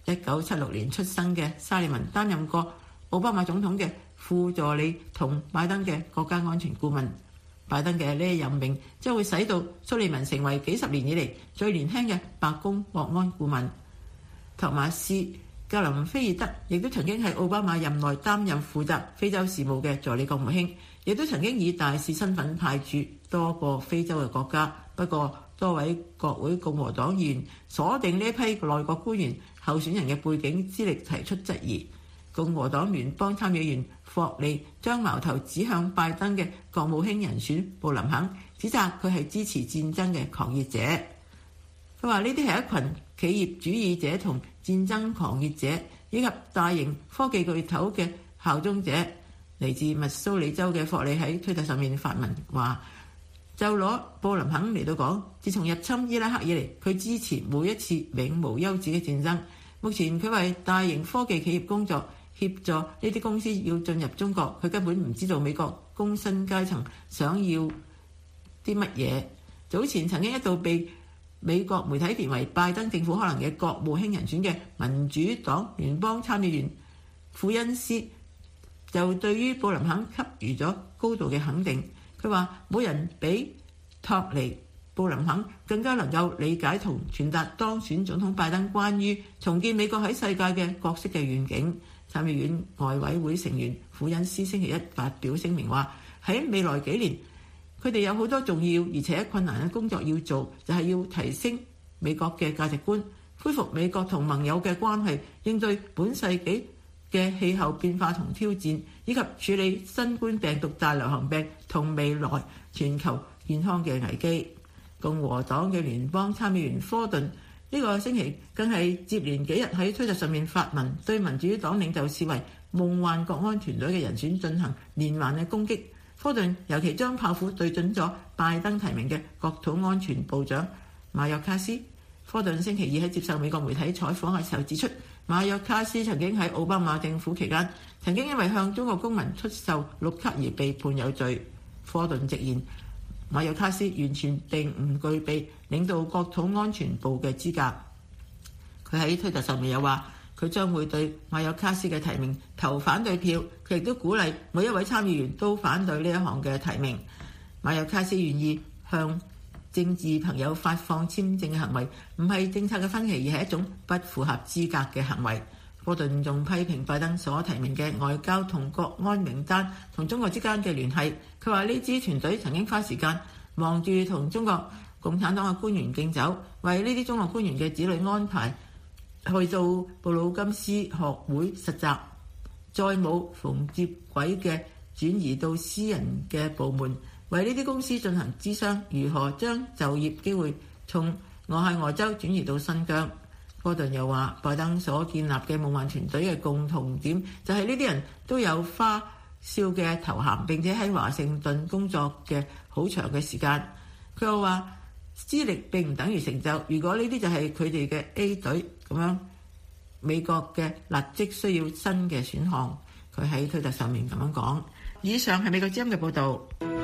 一九七六年出生嘅沙利文擔任過奧巴馬總統嘅副助理同拜登嘅國家安全顧問。拜登嘅呢一任命將會使到蘇利文成為幾十年以嚟最年輕嘅白宮國安顧問。托馬斯格林菲爾德亦都曾經喺奧巴馬任內擔任負責非洲事務嘅助理國務卿，亦都曾經以大使身份派駐多個非洲嘅國家。不過多位國會共和黨議員鎖定呢一批內閣官員候選人嘅背景資歷提出質疑。共和黨聯邦參議員霍利將矛頭指向拜登嘅國務卿人選布林肯，指責佢係支持戰爭嘅狂熱者。佢話呢啲係一群企業主義者同戰爭狂熱者，以及大型科技巨頭嘅效忠者。嚟自密蘇里州嘅霍利喺推特上面發文話，就攞布林肯嚟到講，自從入侵伊拉克以嚟，佢支持每一次永無休止嘅戰爭。目前佢為大型科技企業工作，協助呢啲公司要進入中國，佢根本唔知道美國工薪階層想要啲乜嘢。早前曾經一度被美國媒體評為拜登政府可能嘅國務卿人選嘅民主黨聯邦參議員庫恩斯就對於布林肯給予咗高度嘅肯定。佢話冇人比托尼布林肯更加能夠理解同傳達當選總統拜登關於重建美國喺世界嘅角色嘅願景。參議院外委會成員庫恩斯星期一發表聲明話，喺未來幾年佢哋有好多重要而且困難嘅工作要做，就係要提升美國嘅價值觀，恢復美國同盟友嘅關係，應對本世紀嘅氣候變化同挑戰，以及處理新冠病毒大流行病同未來全球健康嘅危機。共和黨嘅聯邦參議員科頓呢個星期更係接連幾日喺推特上面發文，對民主黨領袖視為夢幻國安團隊嘅人選進行連環嘅攻擊。科頓尤其將炮火對準咗拜登提名嘅國土安全部長馬約卡斯。科頓星期二喺接受美國媒體採訪嘅時候指出，馬約卡斯曾經喺奧巴馬政府期間曾經因為向中國公民出售綠卡而被判有罪。科頓直言，馬約卡斯完全並唔具備領導國土安全部嘅資格。佢喺推特上面有話，佢將會對馬約卡斯嘅提名投反對票。佢亦都鼓勵每一位參議員都反對呢一項嘅提名。馬約卡斯願意向政治朋友發放簽證嘅行為，唔係政策嘅分歧，而係一種不符合資格嘅行為。科頓仲批評拜登所提名嘅外交同國安名單同中國之間嘅聯繫。佢話呢支團隊曾經花時間忙住同中國共產黨嘅官員敬酒，為呢啲中國官員嘅子女安排去到布魯金斯學會實習，再冇逢接軌嘅轉移到私人嘅部門，為呢啲公司進行諮商，如何將就業機會從俄亥俄州轉移到新疆。科頓又話，拜登所建立嘅夢幻團隊嘅共同點就係呢啲人都有花少嘅頭銜，並且喺華盛頓工作嘅好長嘅時間。佢又話，資歷並唔等於成就，如果呢啲就係佢哋嘅 A 隊，咁樣美國嘅立即需要新嘅選項。佢喺推特上面咁樣講。以上係美國之音嘅報導。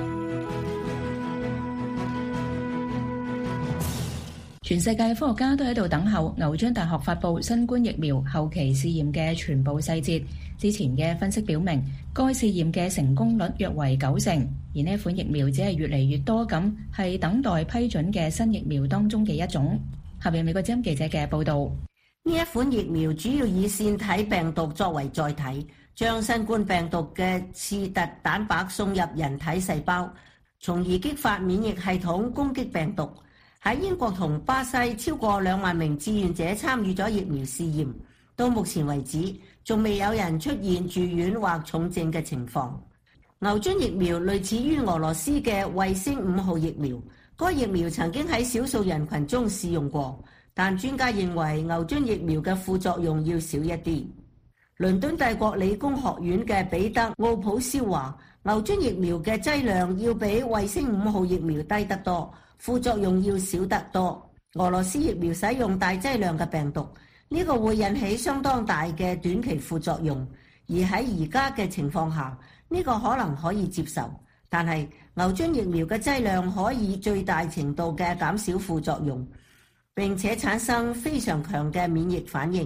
全世界科學家都喺度等候牛津大學發布新冠疫苗後期試驗嘅全部細節。之前嘅分析表明，該試驗嘅成功率約為九成，而呢款疫苗只係越嚟越多咁係等待批准嘅新疫苗當中嘅一種。下面美國之音記者嘅報導。 呢一款疫苗主要以腺體病毒作為載體，將新冠病毒嘅刺突蛋白送入人體細胞，從而激發免疫系統攻擊病毒。喺英國同巴西，超過兩萬名志願者參與咗疫苗試驗，到目前為止，仲未有人出現住院或重症嘅情況。牛津疫苗類似於俄羅斯嘅衛星五號疫苗，該疫苗曾經喺少數人群中試用過，但專家認為牛津疫苗嘅副作用要少一啲。倫敦帝國理工學院嘅彼得奧普斯話，牛津疫苗嘅劑量要比衛星五號疫苗低得多，副作用要少得多。俄羅斯疫苗使用大劑量嘅病毒，呢個會引起相當大嘅短期副作用，而喺而家嘅情況下，呢個可能可以接受。但係牛津疫苗嘅劑量可以最大程度嘅減少副作用，並且產生非常強嘅免疫反應。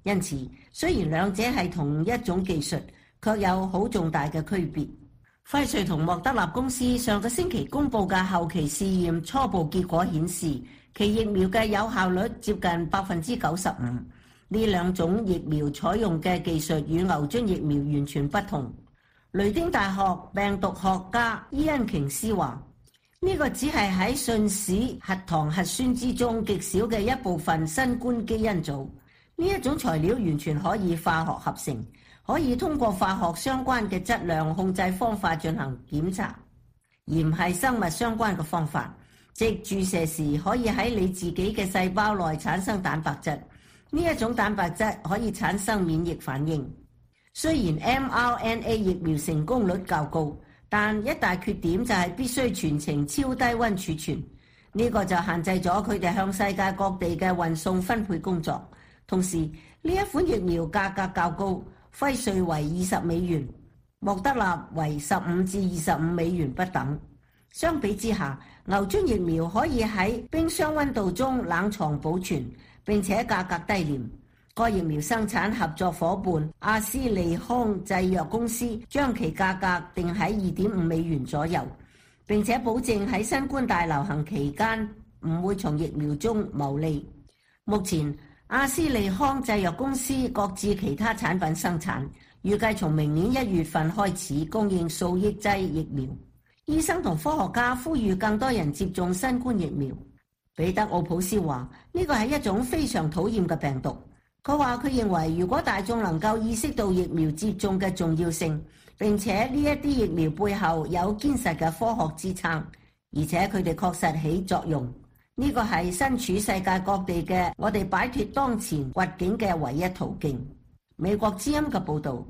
因此，雖然兩者係同一種技術，卻有好重大嘅區別。輝瑞同莫德納公司上個星期公佈嘅後期試驗初步結果顯示，其疫苗嘅有效率接近百分之九十五。呢兩種疫苗採用嘅技術與牛津疫苗完全不同。雷丁大學病毒學家伊恩瓊斯話：呢個只係喺信使核糖核酸之中極少嘅一部分新冠基因組。呢一種材料完全可以化學合成，可以通過化學相關嘅質量控制方法進行檢查，而唔係生物相關嘅方法。即注射時可以喺你自己嘅細胞內產生蛋白質，呢一種蛋白質可以產生免疫反應。雖然 mRNA 疫苗成功率較高，但一大缺點就係必須全程超低溫儲存，呢個就限制咗佢哋向世界各地嘅運送分配工作。同時，呢一款疫苗價格較高，輝瑞為二十美元，莫德納為十五至二十五美元不等。相比之下，牛津疫苗可以喺冰箱溫度中冷藏保存，並且價格低廉。該疫苗生產合作夥伴阿斯利康製藥公司將其價格定喺二點五美元左右，並且保證喺新冠大流行期間唔會從疫苗中牟利。目前，阿斯利康製藥公司擱置其他產品生產，預計從明年一月份開始供應數億劑疫苗。醫生同科學家呼籲更多人接種新冠疫苗。彼得奧普斯話：呢個係一種非常討厭嘅病毒。佢話佢認為，如果大眾能夠意識到疫苗接種嘅重要性，並且呢一啲疫苗背後有堅實嘅科學支撐，而且佢哋確實起作用。呢個係身處世界各地嘅我哋擺脫當前困境嘅唯一途徑。美國之音嘅報導。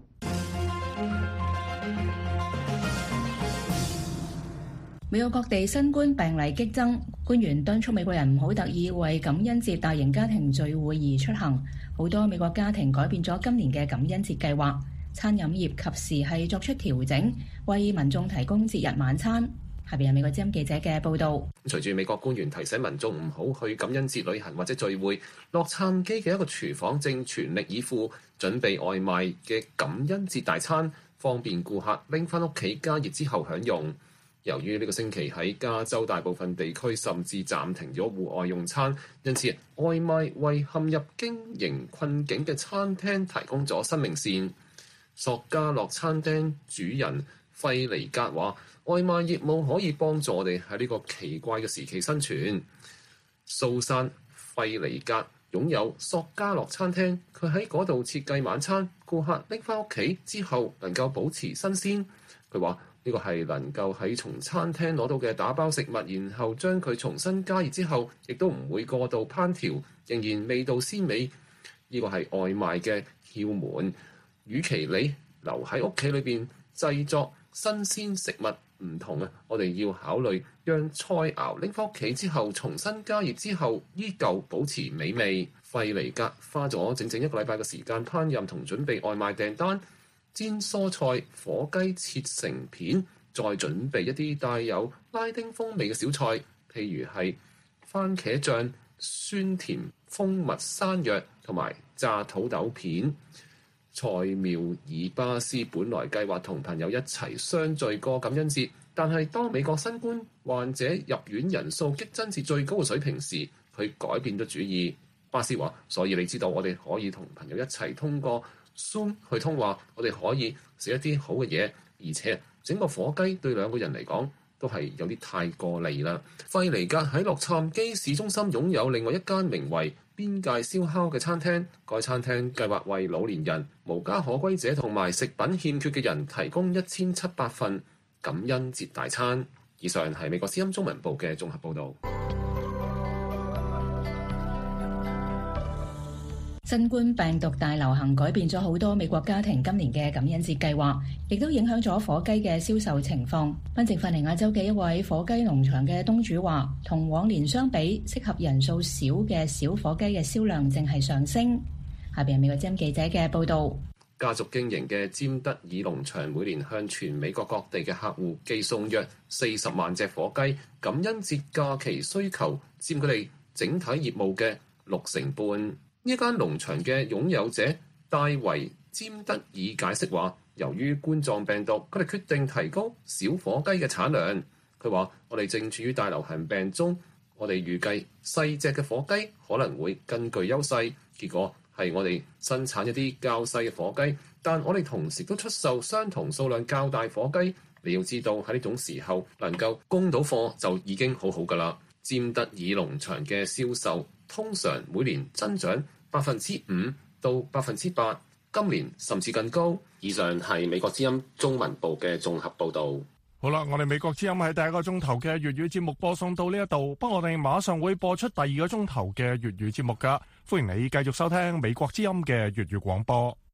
美國各地新冠病例激增，官員敦促美國人唔好特意為感恩節大型家庭聚會而出行。好多美國家庭改變咗今年嘅感恩節計劃，餐飲業及時係作出調整，為民眾提供節日晚餐。下邊係美國之音記者嘅報導。 隨住美國官員提醒民眾唔好去感恩節旅行或者聚會，洛杉磯嘅一個廚房正全力以赴準備外賣嘅感恩節大餐，方便顧客拎返屋企加熱之後享用。由於呢個星期喺加州大部分地區甚至暫停咗戶外用餐，因此外賣為陷入經營困境嘅餐廳提供咗生命線。索加洛餐廳主人費尼格話：外賣業務可以幫助我哋喺呢個奇怪嘅時期生存。蘇珊費尼格擁有索加洛餐廳，佢喺嗰度設計晚餐，顧客拎返屋企之後能夠保持新鮮。佢話呢個係能夠喺從餐廳攞到嘅打包食物，然後將佢重新加熱之後，亦都唔會過度烹調，仍然味道鮮美。呢個係外賣嘅竅門。與其你留喺屋企裏邊製作新鮮食物唔同啊，我哋要考慮讓菜肴拎返屋企之後重新加熱之後，依舊保持美味。費尼格花咗整整一個禮拜嘅時間烹飪同準備外賣訂單。煎蔬菜、火雞切成片，再準備一啲帶有拉丁風味嘅小菜，譬如係番茄醬、酸甜蜂蜜山藥同埋炸土豆片。塞繆爾巴斯本來計劃同朋友一齊相聚過感恩節，但係當美國新冠患者入院人數激增至最高嘅水平時，佢改變咗主意。巴斯話：所以你知道我哋可以同朋友一齊通過Zoom 去通話，我哋可以食一啲好嘅嘢，而且整個火雞對兩個人嚟講都係有啲太過膩啦。費尼格喺洛杉磯市中心擁有另外一間名為邊界燒烤嘅餐廳，該餐廳計劃為老年人、無家可歸者同埋食品欠缺嘅人提供一千七百份感恩節大餐。以上係美國之音中文部嘅綜合報導。 新冠病毒大流行改變咗好多美國家庭今年嘅感恩節計劃，亦都影響咗火雞嘅銷售情況。賓夕法尼亞州嘅一位火雞農場嘅東主話，同往年相比，適合人數少嘅小火雞嘅銷量正係上升。下邊係美國之音記者嘅報導。 家族經營嘅詹德爾農場每年向全美國各地嘅客戶寄送約四十萬隻火雞，感恩節假期需求佔佢哋整體業務嘅六成半。 呢間農場嘅擁有者戴維詹德爾解釋話，由於冠狀病毒，佢哋決定提高小火雞嘅產量。佢話：我哋正處於大流行病中，我哋預計細隻嘅火雞可能會更具優勢。結果係我哋生產一啲較細嘅火雞，但我哋同時都出售相同數量較大火雞。你要知道喺呢種時候能夠供到貨就已經好好㗎啦。詹德爾農場嘅銷售通常每年增長百分之五到百分之八，今年甚至更高。以上係美國之音中文部嘅綜合報導。 好啦，我哋美國之音喺第一個鐘頭嘅粵語節目播送到呢一度，不過我哋馬上會播出第二個鐘頭嘅粵語節目㗎。歡迎你繼續收聽美國之音嘅粵語廣播。